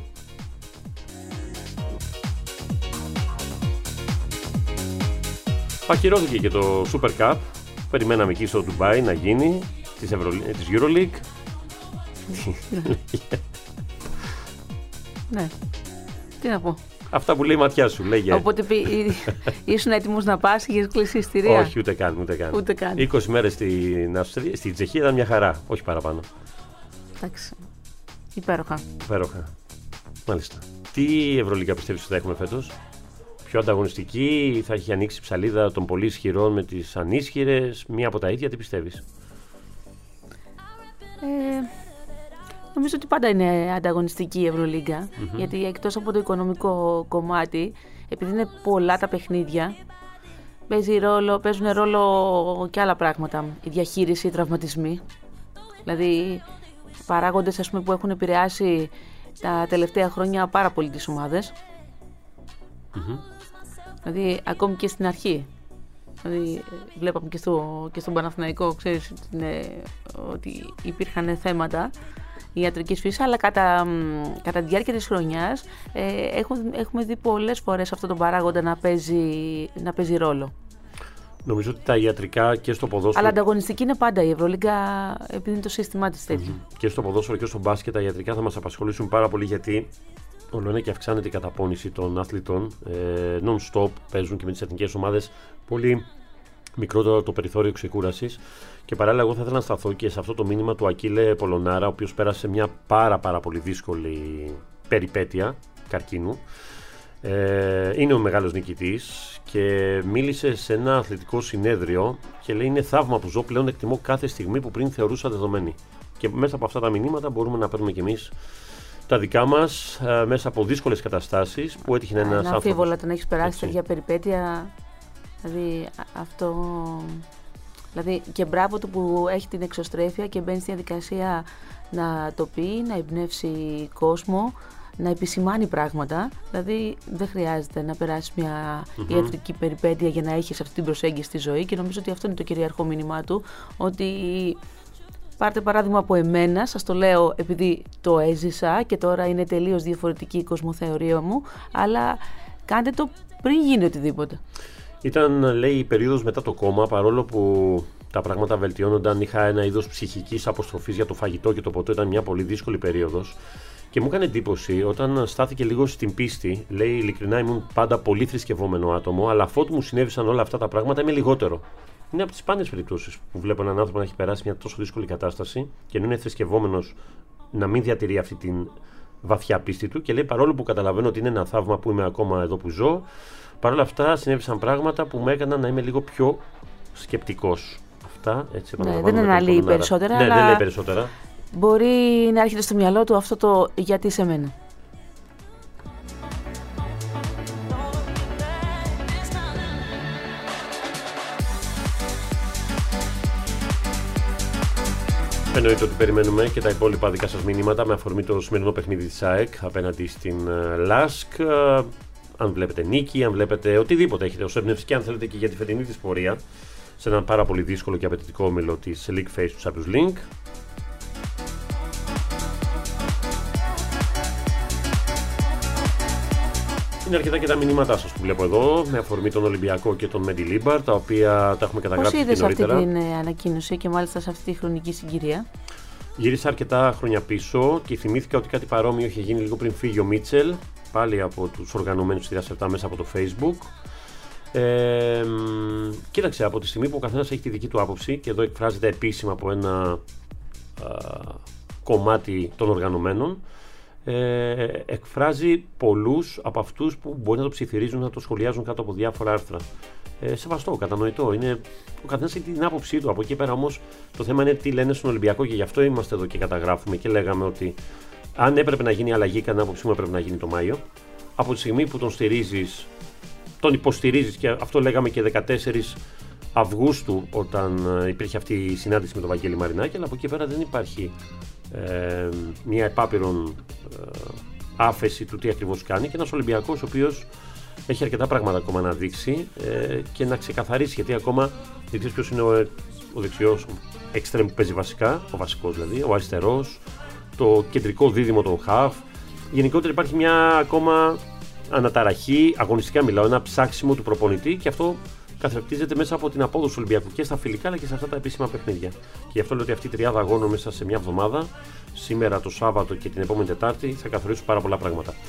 Ακυρώθηκε και το Super Cup. Περιμέναμε εκεί στο Ντουμπάι να γίνει, της, Ευρω... της EuroLeague.
Ναι. Τι να πω.
Αυτά που λέει η ματιά σου, λέγε.
Οπότε ήσουν έτοιμος να πας, είχες κλείσει εισιτήρια?
Όχι, ούτε καν, ούτε καν.
Ούτε καν.
είκοσι μέρες στην, Αυστρία, στην Τσεχία ήταν μια χαρά, όχι παραπάνω.
Εντάξει. Υπέροχα.
Υπέροχα. Μάλιστα. Τι Ευρωλίγκα πιστεύεις ότι θα έχουμε φέτος? Πιο ανταγωνιστική, θα έχει ανοίξει η ψαλίδα των πολύ ισχυρών με τις ανίσχυρες, μία από τα ίδια, τι πιστεύεις?
Ε, νομίζω ότι πάντα είναι ανταγωνιστική η Ευρωλίγκα, mm-hmm. γιατί εκτός από το οικονομικό κομμάτι, επειδή είναι πολλά τα παιχνίδια, παίζει ρόλο, παίζουν ρόλο και άλλα πράγματα. Η διαχείριση, οι τραυματισμοί. Δηλαδή, παράγοντες ας πούμε, που έχουν επηρεάσει τα τελευταία χρόνια πάρα πολύ τις ομάδες.
Mm-hmm.
Δηλαδή, ακόμη και στην αρχή. Δηλαδή, βλέπαμε και, στο, και στον Παναθηναϊκό, ξέρεις, ναι, ότι υπήρχαν θέματα ιατρικής φύσης, αλλά κατά, κατά τη διάρκεια της χρονιάς ε, έχουμε, έχουμε δει πολλές φορές αυτό τον παράγοντα να παίζει, να παίζει ρόλο.
Νομίζω ότι τα ιατρικά και στο ποδόσφαιρο.
Αλλά ανταγωνιστική είναι πάντα η Ευρωλίγκα, επειδή είναι το σύστημά της τέτοιο.
Mm-hmm. Και στο ποδόσφαιρο και στο μπάσκετ τα ιατρικά θα μας απασχολήσουν πάρα πολύ, γιατί όλο είναι και αυξάνεται η καταπώνηση των αθλητών. Ε, non-stop παίζουν και με τις εθνικές ομάδες πολύ μικρότερο το περιθώριο ξεκούρασης. Και παράλληλα, εγώ θα ήθελα να σταθώ και σε αυτό το μήνυμα του Ακίλε Πολωνάρα, ο οποίος πέρασε μια πάρα πάρα πολύ δύσκολη περιπέτεια καρκίνου. Ε, είναι ο μεγάλος νικητής και μίλησε σε ένα αθλητικό συνέδριο και λέει: είναι θαύμα που ζω, πλέον εκτιμώ κάθε στιγμή που πριν θεωρούσα δεδομένη. Και μέσα από αυτά τα μηνύματα μπορούμε να παίρνουμε κι εμείς τα δικά μας, ε, μέσα από δύσκολες καταστάσεις που έτυχε ένας άνθρωπος.
Αμφίβολα το να έχεις περάσει τέτοια περιπέτεια. Δηλαδή αυτό. Δηλαδή και μπράβο του που έχει την εξωστρέφεια και μπαίνει στη διαδικασία να το πει, να εμπνεύσει κόσμο, να επισημάνει πράγματα. Δηλαδή δεν χρειάζεται να περάσει μια mm-hmm. ιατρική περιπέτεια για να έχεις αυτή την προσέγγιση στη ζωή, και νομίζω ότι αυτό είναι το κυριαρχό μήνυμά του, ότι πάρτε παράδειγμα από εμένα, σας το λέω επειδή το έζησα και τώρα είναι τελείως διαφορετική η κοσμοθεωρία μου, αλλά κάντε το πριν γίνει οτιδήποτε.
Ήταν, λέει, η περίοδος μετά το κόμμα, παρόλο που τα πράγματα βελτιώνονταν, είχα ένα είδος ψυχικής αποστροφής για το φαγητό και το ποτό, ήταν μια πολύ δύσκολη περίοδος. Και μου έκανε εντύπωση όταν στάθηκε λίγο στην πίστη. Λέει, ειλικρινά ήμουν πάντα πολύ θρησκευόμενο άτομο, αλλά αφότου μου συνέβησαν όλα αυτά τα πράγματα είμαι λιγότερο. Είναι από τις σπάνιες περιπτώσεις που βλέπω έναν άνθρωπο να έχει περάσει μια τόσο δύσκολη κατάσταση και να είναι θρησκευόμενος, να μην διατηρεί αυτή την βαθιά πίστη του. Και λέει, παρόλο που καταλαβαίνω ότι είναι ένα θαύμα που είμαι ακόμα εδώ που ζω, παρόλα αυτά συνέβησαν πράγματα που με έκαναν να είμαι λίγο πιο σκεπτικός. Αυτά, έτσι,
ναι, δεν αναλύει περισσότερα.
Ναι,
αλλά
δεν λέει περισσότερα.
Μπορεί να έρχεται στο μυαλό του αυτό το γιατί σε μένα.
Εννοείται ότι περιμένουμε και τα υπόλοιπα δικά σας μηνύματα με αφορμή το σημερινό παιχνίδι της ΑΕΚ απέναντι στην ΛΑΣΚ. Αν βλέπετε νίκη, αν βλέπετε οτιδήποτε έχετε ως έμπνευση και αν θέλετε και για τη φετινή της πορεία σε έναν πάρα πολύ δύσκολο και απαιτητικό όμιλο της League Phase του Champions League. Είναι αρκετά και τα μηνύματά σας που βλέπω εδώ, με αφορμή τον Ολυμπιακό και τον Μέντι Λίμπαρ, τα οποία τα έχουμε καταγράψει και νωρίτερα.
Πώς είδες αυτή την ανακοίνωση και μάλιστα σε αυτή τη χρονική συγκυρία?
Γύρισα αρκετά χρόνια πίσω και θυμήθηκα ότι κάτι παρόμοιο είχε γίνει λίγο πριν φύγει ο Μίτσελ, πάλι από τους οργανωμένους στη Διάσεβτα μέσα από το Facebook. Ε, κοίταξε, από τη στιγμή που ο καθένας έχει τη δική του άποψη, και εδώ εκφράζεται επίσημα από ένα α, κομμάτι των οργανωμένων, Ε, εκφράζει πολλούς από αυτούς που μπορεί να το ψιθυρίζουν, να το σχολιάζουν κάτω από διάφορα άρθρα. Ε, σεβαστό, κατανοητό. Είναι, ο καθένας έχει την άποψή του. Από εκεί πέρα όμως το θέμα είναι τι λένε στον Ολυμπιακό, και γι' αυτό είμαστε εδώ και καταγράφουμε και λέγαμε ότι αν έπρεπε να γίνει αλλαγή, κατά την άποψή μου έπρεπε να γίνει το Μάιο. Από τη στιγμή που τον στηρίζεις, τον υποστηρίζεις, και αυτό λέγαμε και δεκατέσσερις Αυγούστου όταν υπήρχε αυτή η συνάντηση με τον Βαγγέλη Μαρινάκη, αλλά από εκεί πέρα δεν υπάρχει Ε, μια επάπειρον ε, άφεση του τι ακριβώς κάνει, και ένας Ολυμπιακός ο οποίος έχει αρκετά πράγματα ακόμα να δείξει ε, και να ξεκαθαρίσει, γιατί ακόμα δεν ξέρεις ποιος είναι ο, ο δεξιός εξτρέμ που παίζει βασικά, ο βασικός δηλαδή, ο αριστερός, το κεντρικό δίδυμο των χαφ. Γενικότερα υπάρχει μια ακόμα αναταραχή, αγωνιστικά μιλάω, ένα ψάξιμο του προπονητή, και αυτό καθρεπτίζεται μέσα από την απόδοση του Ολυμπιακού και στα φιλικά αλλά και σε αυτά τα επίσημα παιχνίδια. Και γι' αυτό λέω ότι αυτή η τριάδα αγώνων μέσα σε μια εβδομάδα, σήμερα το Σάββατο και την επόμενη Τετάρτη, θα καθορίσουν πάρα πολλά πράγματα.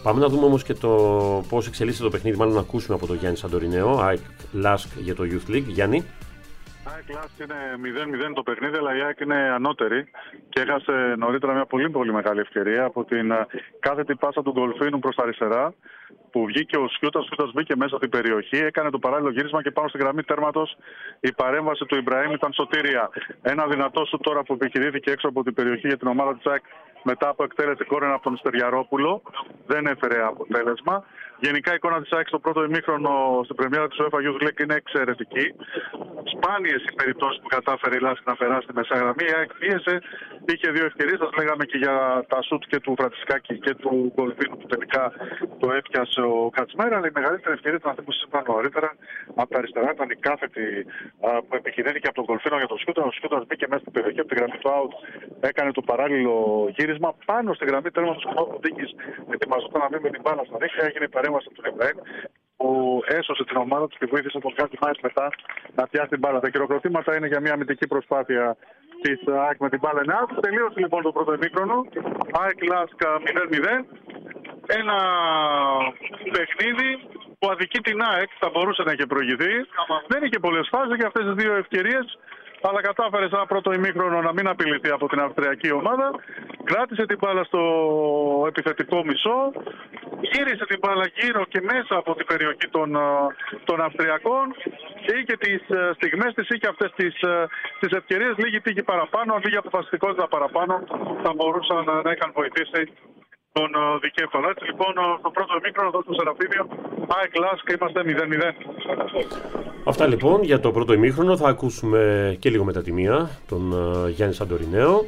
Πάμε να δούμε όμως και το πώς εξελίσσεται το παιχνίδι, μάλλον να ακούσουμε από τον Γιάννη Σαντορινέο, ΑΕΚ Λάσκ για το Youth League. Γιάννη.
ΑΕΚ Λάσκ είναι μηδέν μηδέν το παιχνίδι, αλλά η ΑΕΚ είναι ανώτερη και έχασε νωρίτερα μια πολύ πολύ μεγάλη ευκαιρία από την κάθετη πάσα του Γκολφίνου προς τα αριστερά, που βγήκε ο Σιούτας, ο Σιούτας μπήκε μέσα στην περιοχή, έκανε το παράλληλο γύρισμα και πάνω στη γραμμή τέρματος η παρέμβαση του Ιμπραήμ ήταν σωτήρια. Ένα δυνατό σου τώρα που επιχειρήθηκε έξω από την περιοχή για την ομάδα της ΑΕΚ μετά από εκτέλεση κόρνερ από τον Στεριαρόπουλο. Δεν έφερε αποτέλεσμα. Γενικά η εικόνα της ΑΕΚ στο πρώτο ημίχρονο στην πρεμιέρα της UEFA Youth League είναι εξαιρετική. Σπάνιες οι περιπτώσεις που κατάφερε η Λάσκ να περάσει τη μεσαία γραμμή. Η ΑΕΚ πίεσε, είχε δύο ευκαιρίες. Σας λέγαμε και για τα σουτ και του Φραντισκάκη και του Γκολφίνου που τελικά το έπιασε ο Κατσμέρα. Αλλά η μεγαλύτερη ευκαιρία ήταν αυτή που σας είπα νωρίτερα. Από τα αριστερά ήταν η κάθετη που επιχειρήθηκε από τον Γκολφίνο για τον Σιούτα. Ο Σιούτα μπήκε μέσα στην περιοχή από τη γραμμή του out. Έκανε το παράλληλο γύρισμα πάνω στη γραμμή τέρματος του Κοντίκης. Ετοιμαζόταν να μην με την μπάλα στα δίχτυα. Έγινε η παρέμβαση του Ιμπραήμ που έσωσε την ομάδα του και βοήθησε τον Κάτι Μάιτ μετά να πιάσει την μπάλα. Τα χειροκροτήματα είναι για μια αμυντική προσπάθεια της ΑΕΚ με την μπάλα εννιά. Τελείωσε λοιπόν το πρώτο ημίχρονο. ΑΕΚ Λάσκ μηδέν μηδέν. Ένα παιχνίδι που αδικεί την ΑΕΚ, θα μπορούσε να είχε προηγηθεί. Δεν είχε πολλές φάσεις για αυτές τις δύο ευκαιρίες, αλλά κατάφερε σε ένα πρώτο ημίχρονο να μην απειληθεί από την αυστριακή ομάδα. Κράτησε την μπάλα στο επιθετικό μισό, γύρισε την μπάλα γύρω και μέσα από την περιοχή των, των Αυστριακών και είχε τις στιγμές της, είχε αυτές τις, τις ευκαιρίες, λίγη τύχη παραπάνω, λίγη αποφασιστικότητα παραπάνω, θα μπορούσαν να, να είχαν βοηθήσει τον δικέφαλο. Έτσι λοιπόν στο πρώτο ημίχρονο εδώ στο Σεραφείμιο, ΑΕΚ Λάσκ, είμαστε μηδέν μηδέν.
Αυτά λοιπόν για το πρώτο ημίχρονο. Θα ακούσουμε και λίγο μετά τη μία τον uh, Γιάννη Σαντορινέο.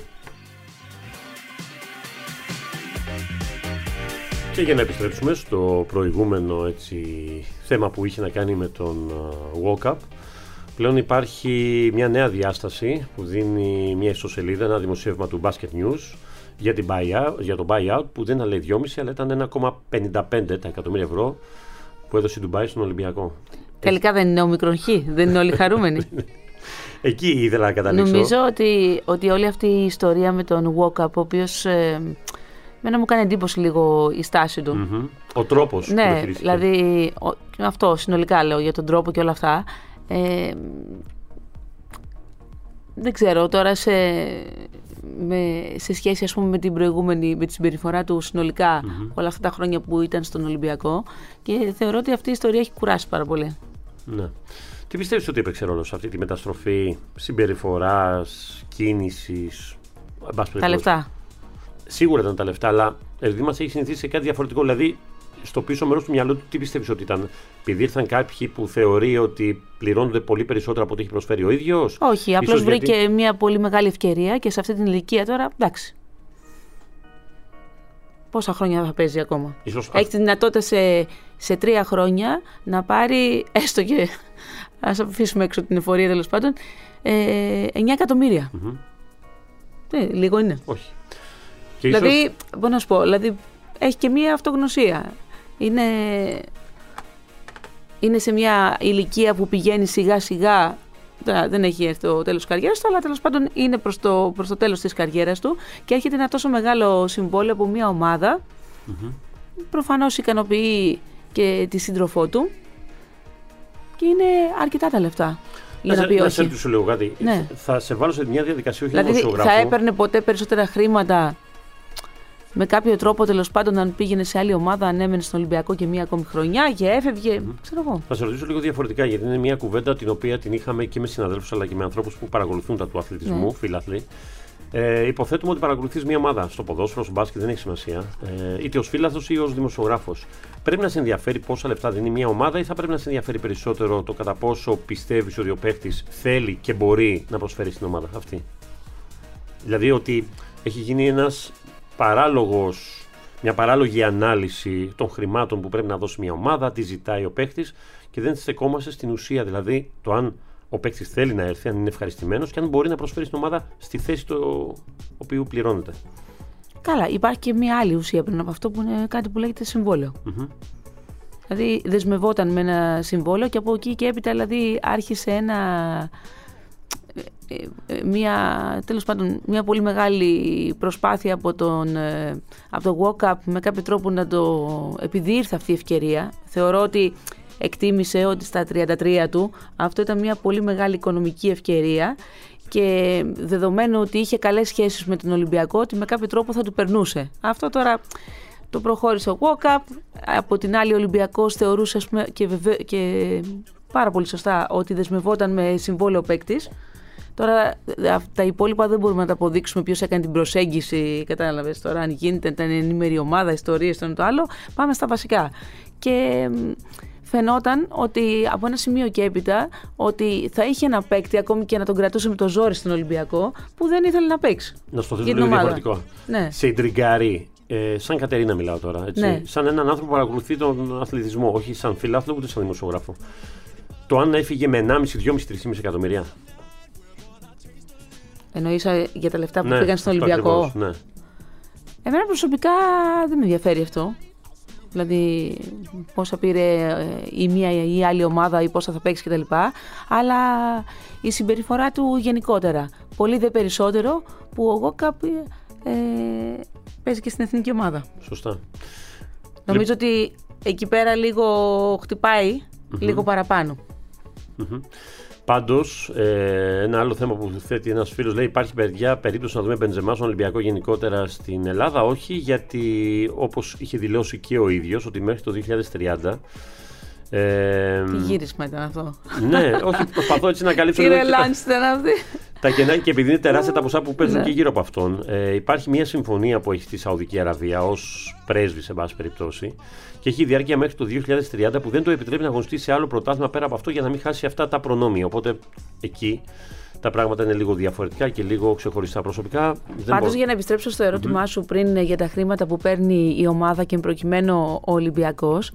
Και για να επιστρέψουμε στο προηγούμενο έτσι, θέμα που είχε να κάνει με τον uh, walk-up, πλέον υπάρχει μια νέα διάσταση που δίνει μια ιστοσελίδα, ένα δημοσίευμα του Basket News για, την buyout, για το buyout που δεν ήταν λέει δυόμισι αλλά ήταν ένα κόμμα πενήντα πέντε τα εκατομμύρια ευρώ που έδωσε η Ντουμπάι στον Ολυμπιακό. Τελικά δεν είναι ο μικρονχή, δεν είναι όλοι χαρούμενοι. Εκεί ήθελα να καταλήξω. Νομίζω ότι, ότι όλη αυτή η ιστορία με τον walk-up, ο οποίος ε, μένα μου κάνει εντύπωση λίγο η στάση του. Mm-hmm. Ο τρόπος
ναι,
που το χειρίστηκε.
Δηλαδή ο, αυτό συνολικά λέω για τον τρόπο και όλα αυτά. Ε, δεν ξέρω τώρα σε, με, σε σχέση ας πούμε με την προηγούμενη, με τη συμπεριφορά του συνολικά mm-hmm. όλα αυτά τα χρόνια που ήταν στον Ολυμπιακό και θεωρώ ότι αυτή η ιστορία έχει κουράσει πάρα πολύ.
Ναι. Τι πιστεύεις ότι έπαιξε ρόλο σε αυτή τη μεταστροφή συμπεριφοράς, κίνησης?
Τα λεφτά.
Σίγουρα ήταν τα λεφτά, αλλά επειδή μας έχει συνηθίσει σε κάτι διαφορετικό, δηλαδή στο πίσω μέρος του μυαλού του, τι πιστεύεις ότι ήταν? Επειδή ήρθαν κάποιοι που θεωρεί ότι πληρώνονται πολύ περισσότερο από ό,τι έχει προσφέρει ο ίδιος?
Όχι, απλώς βρήκε γιατί... μια πολύ μεγάλη ευκαιρία και σε αυτή την ηλικία τώρα, εντάξει. Πόσα χρόνια θα παίζει ακόμα? Ίσως... Έχει τη δυνατότητα σε, σε τρία χρόνια να πάρει, έστω και ας αφήσουμε έξω την εφορία τέλος πάντων, ε, εννιά εκατομμύρια. Mm-hmm. Ε, λίγο είναι.
Όχι.
Και δηλαδή, ίσως... μπορώ να σου πω, δηλαδή έχει και μια αυτογνωσία. Είναι, είναι σε μια ηλικία που πηγαίνει σιγά σιγά, δεν έχει έρθει το τέλος της καριέρας του, αλλά τέλος πάντων είναι προς το, προς το τέλος της καριέρας του και έρχεται ένα τόσο μεγάλο συμβόλαιο από μια ομάδα. Mm-hmm. Προφανώς ικανοποιεί και τη σύντροφό του και είναι αρκετά τα λεφτά. Για να, να, πει
να
όχι.
σε ρωτήσω λίγο κάτι. Ναι. Θα σε βάλω σε μια διαδικασία όχι
δηλαδή,
δημοσιογράφο.
Θα έπαιρνε ποτέ περισσότερα χρήματα με κάποιο τρόπο τέλος πάντων αν πήγαινε σε άλλη ομάδα, αν έμενε στον Ολυμπιακό και μία ακόμη χρονιά και έφευγε, mm-hmm. ξέρω εγώ.
Θα σε ρωτήσω λίγο διαφορετικά, γιατί είναι μια κουβέντα την οποία την είχαμε και με συναδέλφους αλλά και με ανθρώπους που παρακολουθούν τα του αθλητισμού, mm. φίλαθλοι. Ε, υποθέτουμε ότι παρακολουθείς μια ομάδα στο ποδόσφαιρο, στο μπάσκετ, δεν έχει σημασία, ε, είτε ως φίλαθλος ή ως δημοσιογράφος. Πρέπει να σε ενδιαφέρει πόσα λεφτά δίνει μια ομάδα ή θα πρέπει να σε ενδιαφέρει περισσότερο το κατά πόσο πιστεύεις ότι ο παίκτης θέλει και μπορεί να προσφέρει στην ομάδα αυτή? Δηλαδή ότι έχει γίνει ένας παράλογος, μια παράλογη ανάλυση των χρημάτων που πρέπει να δώσει μια ομάδα, τι ζητάει ο παίκτης και δεν στεκόμαστε στην ουσία, δηλαδή το αν ο παίκτης θέλει να έρθει, αν είναι ευχαριστημένος και αν μπορεί να προσφέρει στην ομάδα στη θέση του οποίου πληρώνεται.
Καλά, υπάρχει και μια άλλη ουσία πριν από αυτό που είναι κάτι που λέγεται συμβόλαιο. Mm-hmm. Δηλαδή δεσμευόταν με ένα συμβόλαιο και από εκεί και έπειτα δηλαδή άρχισε ένα, μια, τέλος πάντων, μια πολύ μεγάλη προσπάθεια από, τον, από το walk-up με κάποιο τρόπο να το, επειδή ήρθε αυτή η ευκαιρία, θεωρώ ότι εκτίμησε ότι στα τριάντα τρία του αυτό ήταν μια πολύ μεγάλη οικονομική ευκαιρία και δεδομένου ότι είχε καλές σχέσεις με τον Ολυμπιακό, ότι με κάποιο τρόπο θα του περνούσε. Αυτό τώρα το προχώρησε ο walk-up, από την άλλη ο Ολυμπιακός θεωρούσε, ας πούμε, και, βεβαι... και πάρα πολύ σωστά ότι δεσμευόταν με συμβόλαιο παίκτης. Τώρα τα υπόλοιπα δεν μπορούμε να τα αποδείξουμε ποιος έκανε την προσέγγιση, κατάλαβες τώρα, αν γίνεται, ήταν ενήμερη ομάδα, ιστορίες, το άλλο. Πάμε στα βασικά. Και φαινόταν ότι από ένα σημείο και έπειτα ότι θα είχε ένα παίκτη, ακόμη και να τον κρατούσε με το ζόρι στον Ολυμπιακό, που δεν ήθελε να παίξει.
Να στο θέσω λίγο διαφορετικό.
Ναι.
Σε Ιντριγκάρι, ε, σαν Κατερίνα μιλάω τώρα, έτσι, ναι. Σαν έναν άνθρωπο που παρακολουθεί τον αθλητισμό, όχι σαν φιλάθλο ούτε σαν δημοσιογράφο. Το αν έφυγε με ενάμιση, δυόμιση, τρεις εκατομμύρια.
Εννοείς για τα λεφτά που
ναι,
πήγαν στον Ολυμπιακό.
Ακριβώς, ναι.
Εμένα προσωπικά δεν με ενδιαφέρει αυτό. Δηλαδή πόσα πήρε η μία ή η άλλη ομάδα ή πόσα θα παίξει κτλ. Αλλά η συμπεριφορά του γενικότερα. Πολύ δε περισσότερο που ο Γόκαπ ε, παίζει και στην εθνική ομάδα.
Σωστά.
Νομίζω Λε... ότι εκεί πέρα λίγο χτυπάει, mm-hmm. λίγο παραπάνω.
Mm-hmm. Πάντως, ε, ένα άλλο θέμα που θέτει ένας φίλος λέει: υπάρχει παιδιά περίπτωση να δούμε Μπενζεμά στον Ολυμπιακό γενικότερα στην Ελλάδα? Όχι, γιατί όπως είχε δηλώσει και ο ίδιος ότι μέχρι το δύο χιλιάδες τριάντα. Ε,
Τι γύρισμα ήταν αυτό.
Ναι, όχι, προσπαθώ έτσι να καλύψω.
Τι ρελάνς ήταν αυτή.
Τα κενά, και επειδή είναι τεράστια τα ποσά που παίζουν και γύρω από αυτόν, ε, υπάρχει μια συμφωνία που έχει στη Σαουδική Αραβία ως πρέσβη, σε πάση περιπτώσει, και έχει διάρκεια μέχρι το δύο χιλιάδες τριάντα που δεν το επιτρέπει να αγωνιστεί σε άλλο πρωτάθλημα πέρα από αυτό για να μην χάσει αυτά τα προνόμια. Οπότε εκεί τα πράγματα είναι λίγο διαφορετικά και λίγο ξεχωριστά προσωπικά.
Πάντως, μπορώ... για να επιστρέψω στο ερώτημά mm-hmm. σου πριν για τα χρήματα που παίρνει η ομάδα και προκειμένου ο Ολυμπιακός.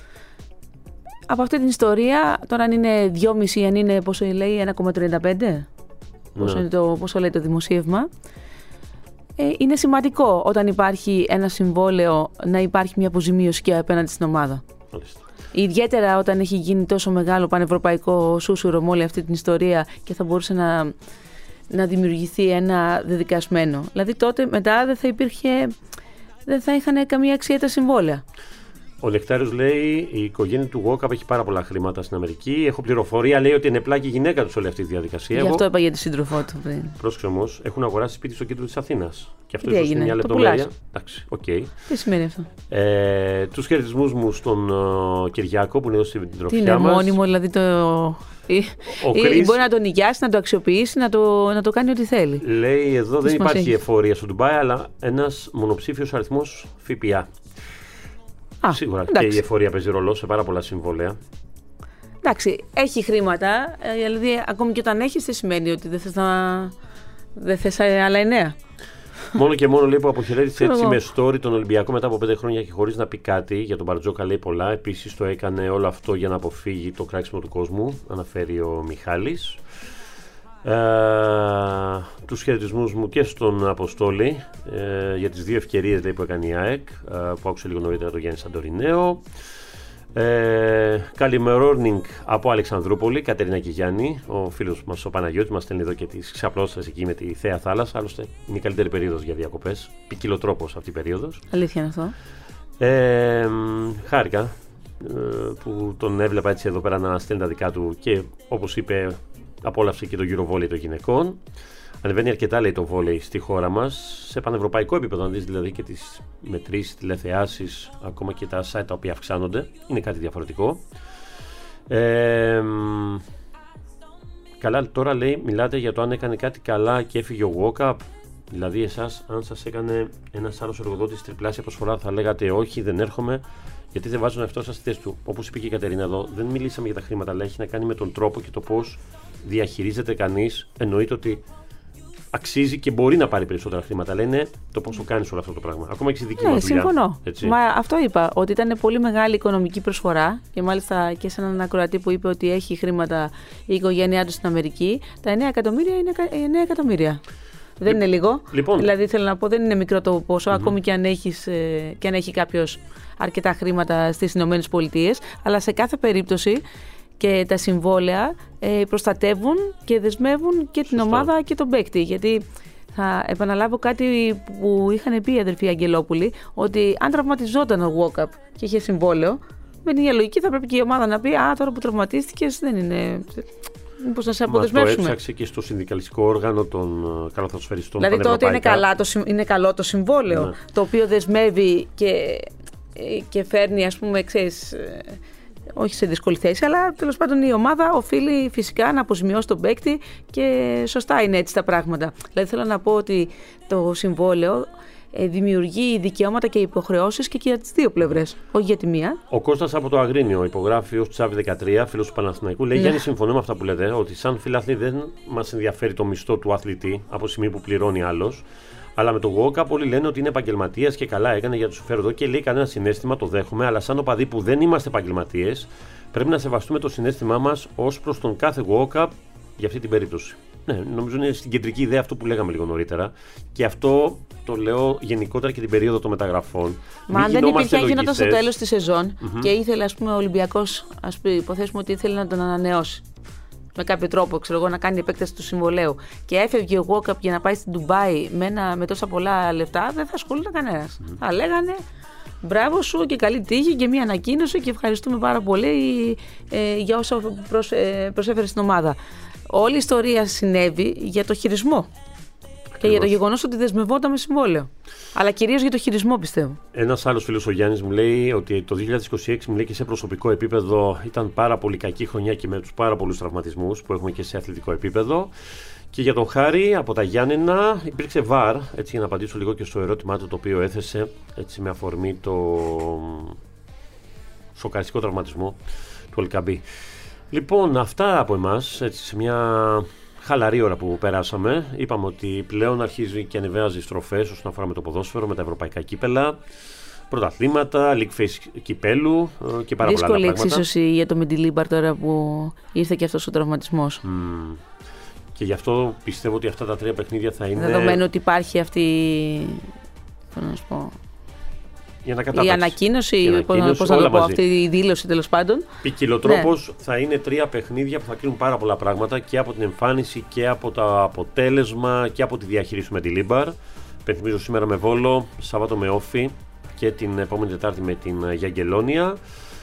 Από αυτή την ιστορία, τώρα αν είναι δυόμισι, αν είναι πόσο λέει, ένα κόμμα τριάντα πέντε, πόσο, είναι το, πόσο λέει το δημοσίευμα, ε, είναι σημαντικό όταν υπάρχει ένα συμβόλαιο να υπάρχει μια αποζημίωση και απέναντι στην ομάδα.
Μάλιστα.
Ιδιαίτερα όταν έχει γίνει τόσο μεγάλο πανευρωπαϊκό σούσουρο με όλη αυτή την ιστορία και θα μπορούσε να, να δημιουργηθεί ένα δεδικασμένο. Δηλαδή τότε μετά δεν θα υπήρχε, δεν θα είχαν καμία αξία τα συμβόλαια.
Ο Λεκτάριος λέει: η οικογένεια του Γόκαπ έχει πάρα πολλά χρήματα στην Αμερική. Έχω πληροφορία, λέει ότι είναι πλάκη γυναίκα του όλη αυτή τη διαδικασία.
Γι' αυτό είπα για τη σύντροφό του πριν.
Πρόσεξε όμως, έχουν αγοράσει σπίτι στο κέντρο της Αθήνας. Και αυτό
ίσως
είναι μια λεπτομέρεια. Εντάξει, οκ. Okay.
Τι σημαίνει αυτό?
Ε, τους χαιρετισμούς μου στον uh, Κυριάκο που είναι εδώ στην τροφιά μας.
Τι είναι μας. Μόνιμο, δηλαδή το. Ο Chris... Μπορεί να τον νοικιάσει, να το αξιοποιήσει, να το, να το κάνει ό,τι θέλει.
Λέει εδώ τι δεν υπάρχει έχει. εφορία στο Ντουμπάι, αλλά ένας μονοψήφιος αριθμός ΦΠΑ. Α, σίγουρα εντάξει. Και η εφορία παίζει ρόλο σε πάρα πολλά συμβόλαια.
Εντάξει, έχει χρήματα, δηλαδή ακόμη και όταν έχεις, τι σημαίνει ότι δεν θες, να... δεν θες άλλα εννέα.
Μόνο και μόνο λέει που αποχαιρέτησε έτσι με story τον Ολυμπιακό μετά από πέντε χρόνια και χωρίς να πει κάτι. Για τον Μπαρτζόκα λέει πολλά. Επίσης το έκανε όλο αυτό για να αποφύγει το κράξιμο του κόσμου, αναφέρει ο Μιχάλης. Ε, τους χαιρετισμούς μου και στον Αποστόλη ε, για τις δύο ευκαιρίες λέει, που έκανε η ΑΕΚ, ε, που άκουσε λίγο νωρίτερα το Γιάννη Σαντορινέο. Ε, Καλημερόρνινγκ από Αλεξανδρούπολη, Κατερίνα και Γιάννη. Ο φίλος μας ο Παναγιώτης μας στέλνει εδώ και τις ξαπλώστες εκεί με τη Θέα Θάλασσα. Άλλωστε είναι η καλύτερη περίοδος για διακοπές. Ποικιλοτρόπος αυτή η περίοδος.
Αλήθεια είναι αυτό.
Ε, χάρηκα ε, που τον έβλεπα έτσι εδώ πέρα να στέλνει τα δικά του και όπως είπε, απόλαυσε και το Eurovόλεϊ των γυναικών. Ανεβαίνει αρκετά λέει το βόλεϊ στη χώρα μας, σε πανευρωπαϊκό επίπεδο, αν δεις δηλαδή και τις μετρήσεις, τηλεθεάσεις, ακόμα και τα site τα οποία αυξάνονται, είναι κάτι διαφορετικό. Ε, καλά, τώρα λέει, μιλάτε για το αν έκανε κάτι καλά και έφυγε ο Walkup, δηλαδή εσάς αν σας έκανε ένας άλλος εργοδότης τριπλάσια προσφορά θα λέγατε όχι, δεν έρχομαι, γιατί δεν βάζουν αυτό σας στη θέση του. Όπως είπε και η Κατερίνα εδώ, δεν μιλήσαμε για τα χρήματα, αλλά έχει να κάνει με τον τρόπο και το πώς διαχειρίζεται κανείς, εννοείται ότι αξίζει και μπορεί να πάρει περισσότερα χρήματα. Αλλά είναι το πώς το κάνεις όλο αυτό το πράγμα. Ακόμα και στη δική
ναι,
μας δουλειά.
Συμφωνώ.
Έτσι.
Μα αυτό είπα, ότι ήταν πολύ μεγάλη οικονομική προσφορά και μάλιστα και σε έναν ακροατή που είπε ότι έχει χρήματα η οικογένειά του στην Αμερική. Τα εννέα εκατομμύρια είναι εννέα εκατομμύρια. Δεν είναι λίγο.
Λοιπόν.
Δηλαδή θέλω να πω, δεν είναι μικρό το ποσό, mm-hmm. ακόμη και αν, έχεις, και αν έχει κάποιος αρκετά χρήματα στις Ηνωμένες Πολιτείες. Αλλά σε κάθε περίπτωση. και τα συμβόλαια ε, προστατεύουν και δεσμεύουν και την
Σωστό.
ομάδα και τον παίκτη. Γιατί θα επαναλάβω κάτι που είχαν πει οι αδερφοί Αγγελόπουλοι, ότι αν τραυματιζόταν ο Walkup και είχε συμβόλαιο, με την ίδια λογική θα πρέπει και η ομάδα να πει: Α, τώρα που τραυματίστηκες δεν είναι. Μήπως να σε αποδεσμεύσουμε.
Μα το έψαξε και στο συνδικαλιστικό όργανο των καλαθοσφαιριστών.
Δηλαδή τότε είναι, καλά το, είναι καλό το συμβόλαιο, ναι. Το οποίο δεσμεύει και, και φέρνει, ας πούμε, ξέρεις, όχι σε δύσκολη θέση, αλλά τέλος πάντων η ομάδα οφείλει φυσικά να αποζημιώσει τον παίκτη και σωστά είναι έτσι τα πράγματα. Δηλαδή θέλω να πω ότι το συμβόλαιο δημιουργεί δικαιώματα και υποχρεώσεις και για τις δύο πλευρές, όχι για τη μία. Ο
Κώστας από το Αγρίνιο υπογράφει ως Τσάβη δεκατρία, φίλος του Παναθηναϊκού. Λέει: ναι. Γιάννη, συμφωνώ με αυτά που λέτε, ότι σαν φιλάθλοι δεν μας ενδιαφέρει το μισθό του αθλητή από τη στιγμή που πληρώνει άλλος. Αλλά με τον Walkup όλοι λένε ότι είναι επαγγελματίας και καλά έκανε για το συμφέρον εδώ και λέει κανένα συναίσθημα, το δέχομαι. Αλλά σαν οπαδοί που δεν είμαστε επαγγελματίες, πρέπει να σεβαστούμε το συναίσθημά μας ως προς τον κάθε Walkup για αυτή την περίπτωση. Ναι, νομίζω είναι στην κεντρική ιδέα αυτό που λέγαμε λίγο νωρίτερα. Και αυτό το λέω γενικότερα και την περίοδο των μεταγραφών.
Μα αν δεν υπήρχε, γίνονταν στο τέλος της σεζόν mm-hmm. και ήθελε, ας πούμε, ο Ολυμπιακός, ας πούμε, υποθέσουμε ότι ήθελε να τον ανανεώσει. Με κάποιο τρόπο, ξέρω εγώ, να κάνει επέκταση του συμβολέου. Και έφευγε ο Walkup για να πάει στην Ντουμπάι με, ένα, με τόσα πολλά λεφτά, δεν θα ασχολούνταν κανένας. Mm-hmm. Θα λέγανε μπράβο σου και καλή τύχη και μία ανακοίνωση και ευχαριστούμε πάρα πολύ ε, για όσα προσ, ε, προσέφερε στην ομάδα. Όλη η ιστορία συνέβη για το χειρισμό. Ακριβώς. Και για το γεγονός ότι δεσμευόταν με συμβόλαιο. Αλλά κυρίως για το χειρισμό, πιστεύω. Ένας
άλλος φίλος, ο Γιάννης, μου λέει ότι το δύο χιλιάδες είκοσι έξι μου λέει και σε προσωπικό επίπεδο ήταν πάρα πολύ κακή χρονιά και με τους πάρα πολλούς τραυματισμούς που έχουμε και σε αθλητικό επίπεδο. Και για τον Χάρη από τα Γιάννενα υπήρξε βαρ, έτσι για να απαντήσω λίγο και στο ερώτημά του το οποίο έθεσε, έτσι με αφορμή το σοκαριστικό τραυματισμό του Ελκαμπή. Λοιπόν, αυτά από εμάς, έτσι σε μια χαλαρή ώρα που περάσαμε. Είπαμε ότι πλέον αρχίζει και ανεβάζει στροφές όσον αφορά με το ποδόσφαιρο, με τα ευρωπαϊκά κύπελα, πρωταθλήματα, league phase κυπέλου και πάρα πολλά άλλα πράγματα.
Δύσκολη εξίσωση για το Μεντιλίμπαρ τώρα που ήρθε και αυτός ο τραυματισμός.
Mm. Και γι' αυτό πιστεύω ότι αυτά τα τρία παιχνίδια θα είναι.
Δεδομένου ότι υπάρχει αυτή. Πώς να σου πω.
Η ανακοίνωση,
η ανακοίνωση πώς να το πω, αυτή η δήλωση τέλος πάντων.
Ποικιλοτρόπως ναι. Θα είναι τρία παιχνίδια που θα κρίνουν πάρα πολλά πράγματα και από την εμφάνιση και από το αποτέλεσμα και από τη διαχείριση με τη Λίμπαρ. Πενθυμίζω σήμερα με Βόλο, Σάββατο με Όφη και την επόμενη Τετάρτη με την Γιαγγελόνια.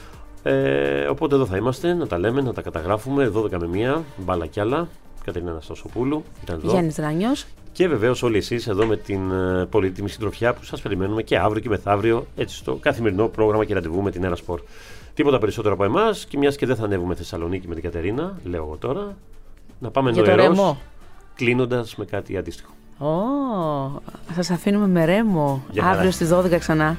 Ε, οπότε εδώ θα είμαστε, να τα λέμε, να τα καταγράφουμε. δώδεκα με μία, μπάλα κι άλλα. Κατερίνα Αναστασοπούλου,
Γιάννης Ράνιος.
Και βεβαίως όλοι εσείς εδώ με την uh, πολύτιμη συντροφιά που σας περιμένουμε και αύριο και μεθαύριο, έτσι στο καθημερινό πρόγραμμα και ραντεβού με την Έρα Σπορ. Τίποτα περισσότερο από εμάς και μιας και δεν θα ανέβουμε Θεσσαλονίκη με την Κατερίνα, λέω εγώ τώρα, να πάμε νοερός, κλείνοντας με κάτι αντίστοιχο.
Ω, oh, θα σας αφήνουμε με Ρέμο αύριο στις δώδεκα ξανά.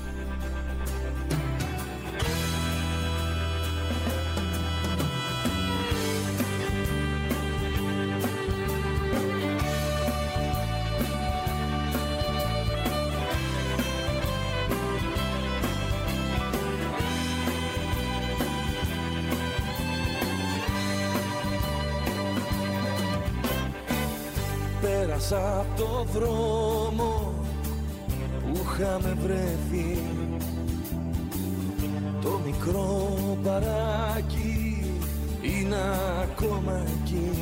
Απ' το δρόμο που είχαμε βρεθεί, το μικρό παράκι είναι ακόμα εκεί.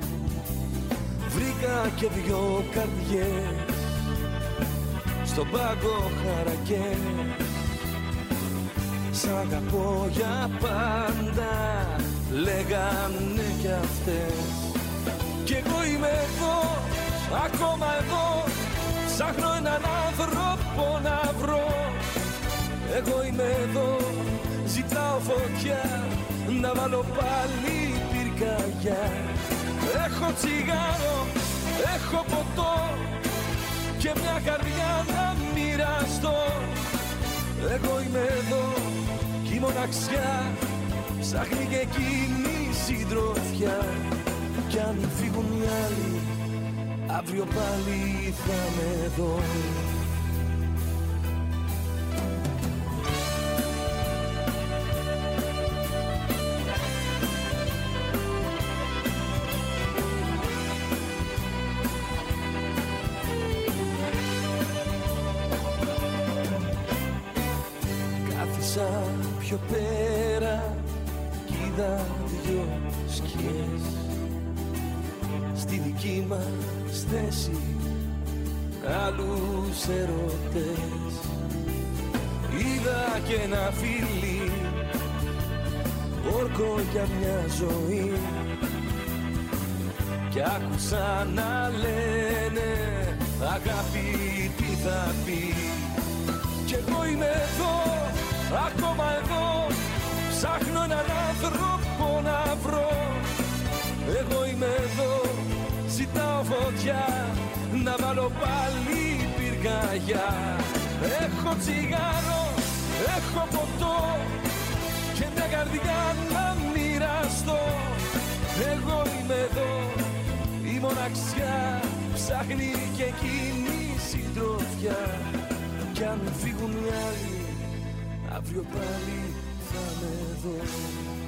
Βρήκα και δυο καρδιές στον πάγκο χαρακές. Σ' αγαπώ για πάντα, λέγανε κι αυτές. Κι εγώ είμαι εδώ, ακόμα εδώ, ψάχνω έναν άνθρωπο να βρω. Εγώ είμαι εδώ, ζητάω φωτιά, να βάλω πάλι πυρκαγιά. Έχω τσιγάρο, έχω ποτό και μια καρδιά να μοιραστώ. Εγώ είμαι εδώ κι η μοναξιά ψάχνει και εκείνη συντροφιά. Κι αν φύγουν οι άλλοι, αύριο πάλι θα είμαι εδώ. Κάθισα πιο πέρα κι είδα δυο σκιές στη δική μας θέση, άλλους ερωτές. Είδα και ένα φίλι, όρκο για μια ζωή, κι άκουσα να λένε αγάπη τι θα πει. Κι εγώ είμαι εδώ, ακόμα εδώ, ψάχνω έναν άνθρωπο να βρω. Εγώ είμαι εδώ, ζητάω φωτιά, να βάλω πάλι πυρκαγιά. Έχω τσιγάρο, έχω ποτό και μια καρδιά να μοιραστώ. Εγώ είμαι εδώ, η μοναξιά ψάχνει και εκείνη συντροφιά. Κι αν φύγουν οι άλλοι, αύριο πάλι θα είμαι εδώ.